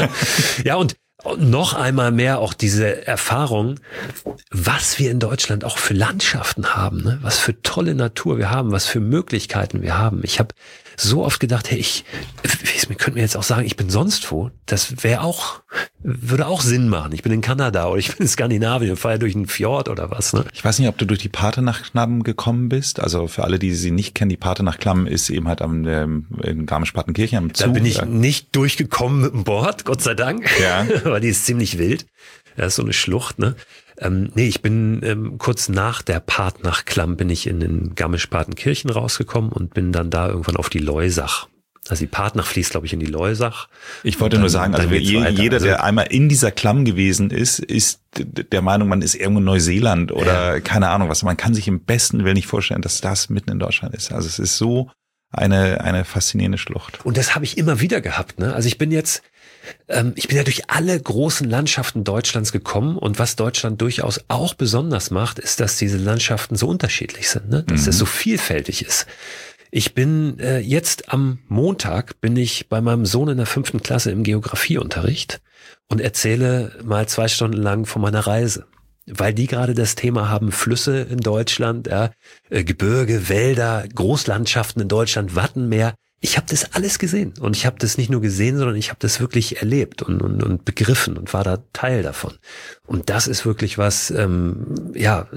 ja und noch einmal mehr auch diese Erfahrung, was wir in Deutschland auch für Landschaften haben, ne? Was für tolle Natur wir haben, was für Möglichkeiten wir haben. Ich habe so oft gedacht, hey, ich, ich könnte mir jetzt auch sagen, ich bin sonst wo. Das wäre auch, würde auch Sinn machen. Ich bin in Kanada oder ich bin in Skandinavien, fahre durch einen Fjord oder was. Ne? Ich weiß nicht, ob du durch die Patenach-Klamm gekommen bist. Also für alle, die sie nicht kennen, die Patenach-Klamm ist eben halt am ähm, in Garmisch-Partenkirchen am Zug. Da bin ich nicht durchgekommen mit dem Board, Gott sei Dank. Ja. Aber die ist ziemlich wild. Das ist so eine Schlucht, ne? Ähm, nee, ich bin ähm, kurz nach der Patenach-Klamm bin ich in den Garmisch-Partenkirchen rausgekommen und bin dann da irgendwann auf die Loisach. Also die Patenach fließt, glaube ich, in die Loisach. Ich wollte dann, nur sagen, also je, jeder, also, der einmal in dieser Klamm gewesen ist, ist der Meinung, man ist irgendwo in Neuseeland oder ja. keine Ahnung was. Man kann sich im besten Willen nicht vorstellen, dass das mitten in Deutschland ist. Also es ist so eine eine faszinierende Schlucht. Und das habe ich immer wieder gehabt, ne? Also ich bin jetzt ähm, ich bin ja durch alle großen Landschaften Deutschlands gekommen und was Deutschland durchaus auch besonders macht, ist, dass diese Landschaften so unterschiedlich sind, ne? Dass mhm. es so vielfältig ist. Ich bin äh, jetzt am Montag bin ich bei meinem Sohn in der fünften Klasse im Geografieunterricht und erzähle mal zwei Stunden lang von meiner Reise. Weil die gerade das Thema haben, Flüsse in Deutschland, ja, äh, Gebirge, Wälder, Großlandschaften in Deutschland, Wattenmeer. Ich habe das alles gesehen und ich habe das nicht nur gesehen, sondern ich habe das wirklich erlebt und, und, und begriffen und war da Teil davon. Und das ist wirklich was, ähm, ja,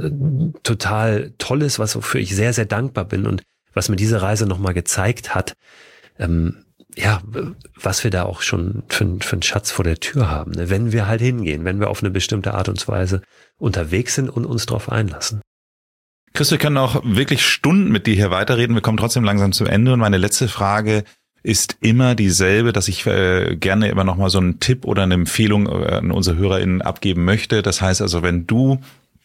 total Tolles, was wofür ich sehr, sehr dankbar bin und was mir diese Reise nochmal gezeigt hat, ähm, ja, was wir da auch schon für, für einen Schatz vor der Tür haben, ne? Wenn wir halt hingehen, wenn wir auf eine bestimmte Art und Weise unterwegs sind und uns darauf einlassen. Chris, wir können auch wirklich Stunden mit dir hier weiterreden. Wir kommen trotzdem langsam zum Ende. Und meine letzte Frage ist immer dieselbe, dass ich äh, gerne immer noch mal so einen Tipp oder eine Empfehlung an unsere HörerInnen abgeben möchte. Das heißt also, wenn du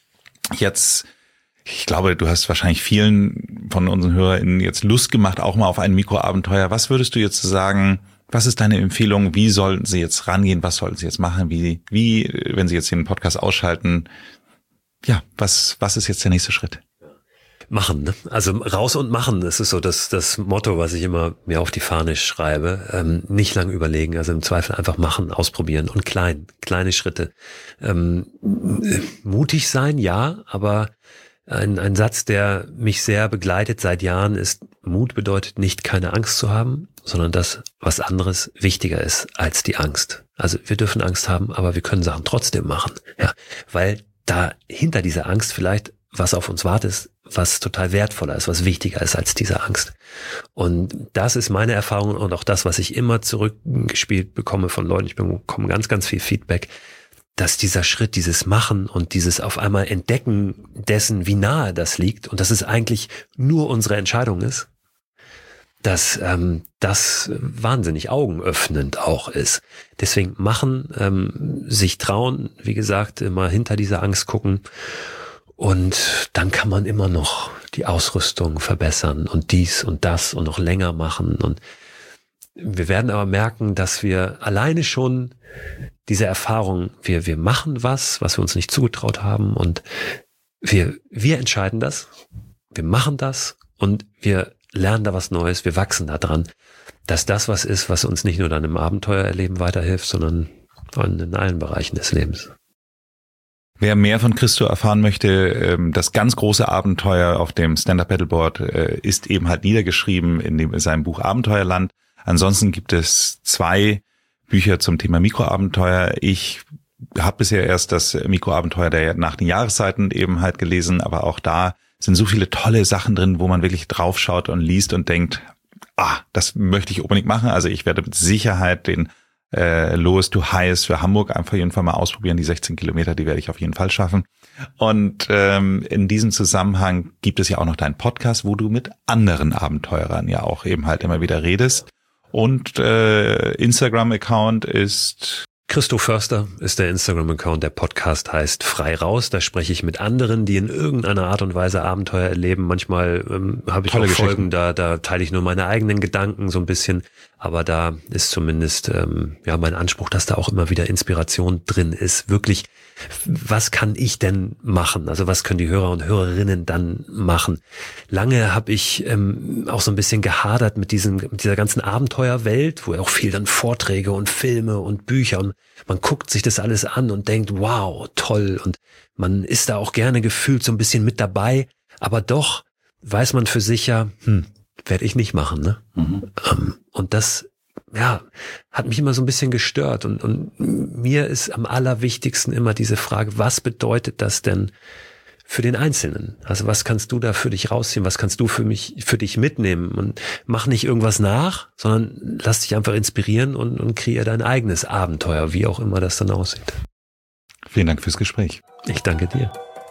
jetzt, ich glaube, du hast wahrscheinlich vielen von unseren HörerInnen jetzt Lust gemacht, auch mal auf ein Mikroabenteuer. Was würdest du jetzt sagen, was ist deine Empfehlung? Wie sollten sie jetzt rangehen? Was sollten sie jetzt machen? Wie, wie, wenn sie jetzt den Podcast ausschalten? Ja, was, was ist jetzt der nächste Schritt? Machen, ne? Also raus und machen, das ist so das das Motto, was ich immer mir auf die Fahne schreibe. Ähm, nicht lang überlegen, also im Zweifel einfach machen, ausprobieren und klein, kleine Schritte. Ähm, mutig sein, ja, aber ein, ein Satz, der mich sehr begleitet seit Jahren ist, Mut bedeutet nicht, keine Angst zu haben, sondern dass was anderes wichtiger ist als die Angst. Also wir dürfen Angst haben, aber wir können Sachen trotzdem machen, ja, weil da hinter dieser Angst vielleicht was auf uns wartet, was total wertvoller ist, was wichtiger ist als diese Angst. Und das ist meine Erfahrung und auch das, was ich immer zurückgespielt bekomme von Leuten. Ich bekomme ganz, ganz viel Feedback, dass dieser Schritt, dieses Machen und dieses auf einmal Entdecken dessen, wie nahe das liegt und dass es eigentlich nur unsere Entscheidung ist, dass ähm, das wahnsinnig augenöffnend auch ist. Deswegen machen, ähm, sich trauen, wie gesagt, immer hinter dieser Angst gucken. Und dann kann man immer noch die Ausrüstung verbessern und dies und das und noch länger machen. Und wir werden aber merken, dass wir alleine schon diese Erfahrung, wir, wir machen was, was wir uns nicht zugetraut haben und wir, wir entscheiden das, wir machen das und wir lernen da was Neues, wir wachsen da dran, dass das was ist, was uns nicht nur dann im Abenteuererleben weiterhilft, sondern in allen Bereichen des Lebens. Wer mehr von Christo erfahren möchte, das ganz große Abenteuer auf dem Stand-Up-Paddleboard ist eben halt niedergeschrieben in, dem, in seinem Buch Abenteuerland. Ansonsten gibt es zwei Bücher zum Thema Mikroabenteuer. Ich habe bisher erst das Mikroabenteuer der nach den Jahreszeiten eben halt gelesen, aber auch da sind so viele tolle Sachen drin, wo man wirklich draufschaut und liest und denkt, ah, das möchte ich unbedingt machen. Also ich werde mit Sicherheit den Äh, Lowest to Highest für Hamburg einfach jeden Fall mal ausprobieren. Die sechzehn Kilometer, die werde ich auf jeden Fall schaffen. Und ähm, in diesem Zusammenhang gibt es ja auch noch deinen Podcast, wo du mit anderen Abenteurern ja auch eben halt immer wieder redest. Und äh, Instagram-Account ist Christo Förster ist der Instagram-Account. Der Podcast heißt Frei Raus. Da spreche ich mit anderen, die in irgendeiner Art und Weise Abenteuer erleben. Manchmal ähm, habe ich Tolle auch Geschichten. Folgen, da, da teile ich nur meine eigenen Gedanken so ein bisschen. Aber da ist zumindest ähm, ja mein Anspruch, dass da auch immer wieder Inspiration drin ist. Wirklich, was kann ich denn machen? Also was können die Hörer und Hörerinnen dann machen? Lange habe ich ähm, auch so ein bisschen gehadert mit, diesem, mit dieser ganzen Abenteuerwelt, wo ja auch viel dann Vorträge und Filme und Bücher und man guckt sich das alles an und denkt, wow, toll. Und man ist da auch gerne gefühlt so ein bisschen mit dabei. Aber doch weiß man für sich ja, hm, werde ich nicht machen, ne? Mhm. Ähm, und das, ja, hat mich immer so ein bisschen gestört. Und, und mir ist am allerwichtigsten immer diese Frage, was bedeutet das denn für den Einzelnen? Also was kannst du da für dich rausziehen? Was kannst du für mich, für dich mitnehmen? Und mach nicht irgendwas nach, sondern lass dich einfach inspirieren und, und kreier dein eigenes Abenteuer, wie auch immer das dann aussieht. Vielen Dank fürs Gespräch. Ich danke dir.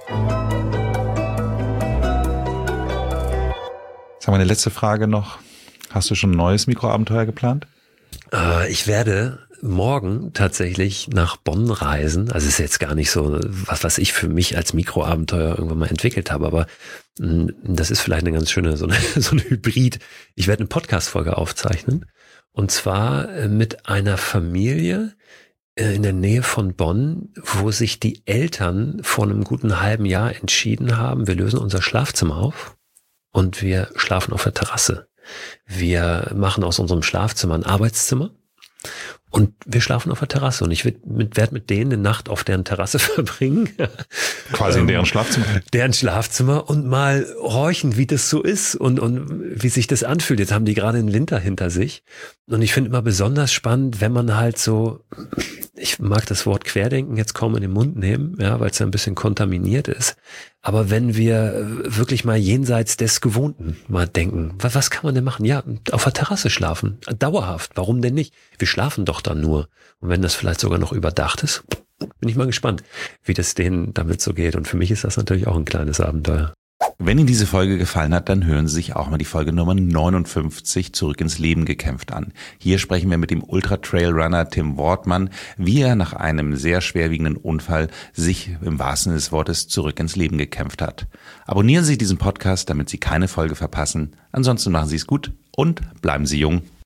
Jetzt haben wir eine letzte Frage noch. Hast du schon ein neues Mikroabenteuer geplant? Äh, ich werde morgen tatsächlich nach Bonn reisen. Also es ist jetzt gar nicht so was, was ich für mich als Mikroabenteuer irgendwann mal entwickelt habe, aber mh, das ist vielleicht eine ganz schöne, so eine, so eine Hybrid. Ich werde eine Podcast-Folge aufzeichnen und zwar äh, mit einer Familie äh, in der Nähe von Bonn, wo sich die Eltern vor einem guten halben Jahr entschieden haben, wir lösen unser Schlafzimmer auf und wir schlafen auf der Terrasse. Wir machen aus unserem Schlafzimmer ein Arbeitszimmer und wir schlafen auf der Terrasse und ich werde mit, werd mit denen eine Nacht auf deren Terrasse verbringen. Quasi in deren Schlafzimmer. Deren Schlafzimmer und mal horchen, wie das so ist und, und wie sich das anfühlt. Jetzt haben die gerade den Winter hinter sich und ich finde immer besonders spannend, wenn man halt so, ich mag das Wort Querdenken jetzt kaum in den Mund nehmen, ja, weil es ja ein bisschen kontaminiert ist. Aber wenn wir wirklich mal jenseits des Gewohnten mal denken, was, was kann man denn machen? Ja, auf der Terrasse schlafen, dauerhaft. Warum denn nicht? Wir schlafen doch dann nur. Und wenn das vielleicht sogar noch überdacht ist, bin ich mal gespannt, wie das denen damit so geht. Und für mich ist das natürlich auch ein kleines Abenteuer. Wenn Ihnen diese Folge gefallen hat, dann hören Sie sich auch mal die Folge Nummer neunundfünfzig Zurück ins Leben gekämpft an. Hier sprechen wir mit dem Ultra-Trail-Runner Tim Wortmann, wie er nach einem sehr schwerwiegenden Unfall sich im wahrsten Sinne des Wortes zurück ins Leben gekämpft hat. Abonnieren Sie diesen Podcast, damit Sie keine Folge verpassen. Ansonsten machen Sie es gut und bleiben Sie jung.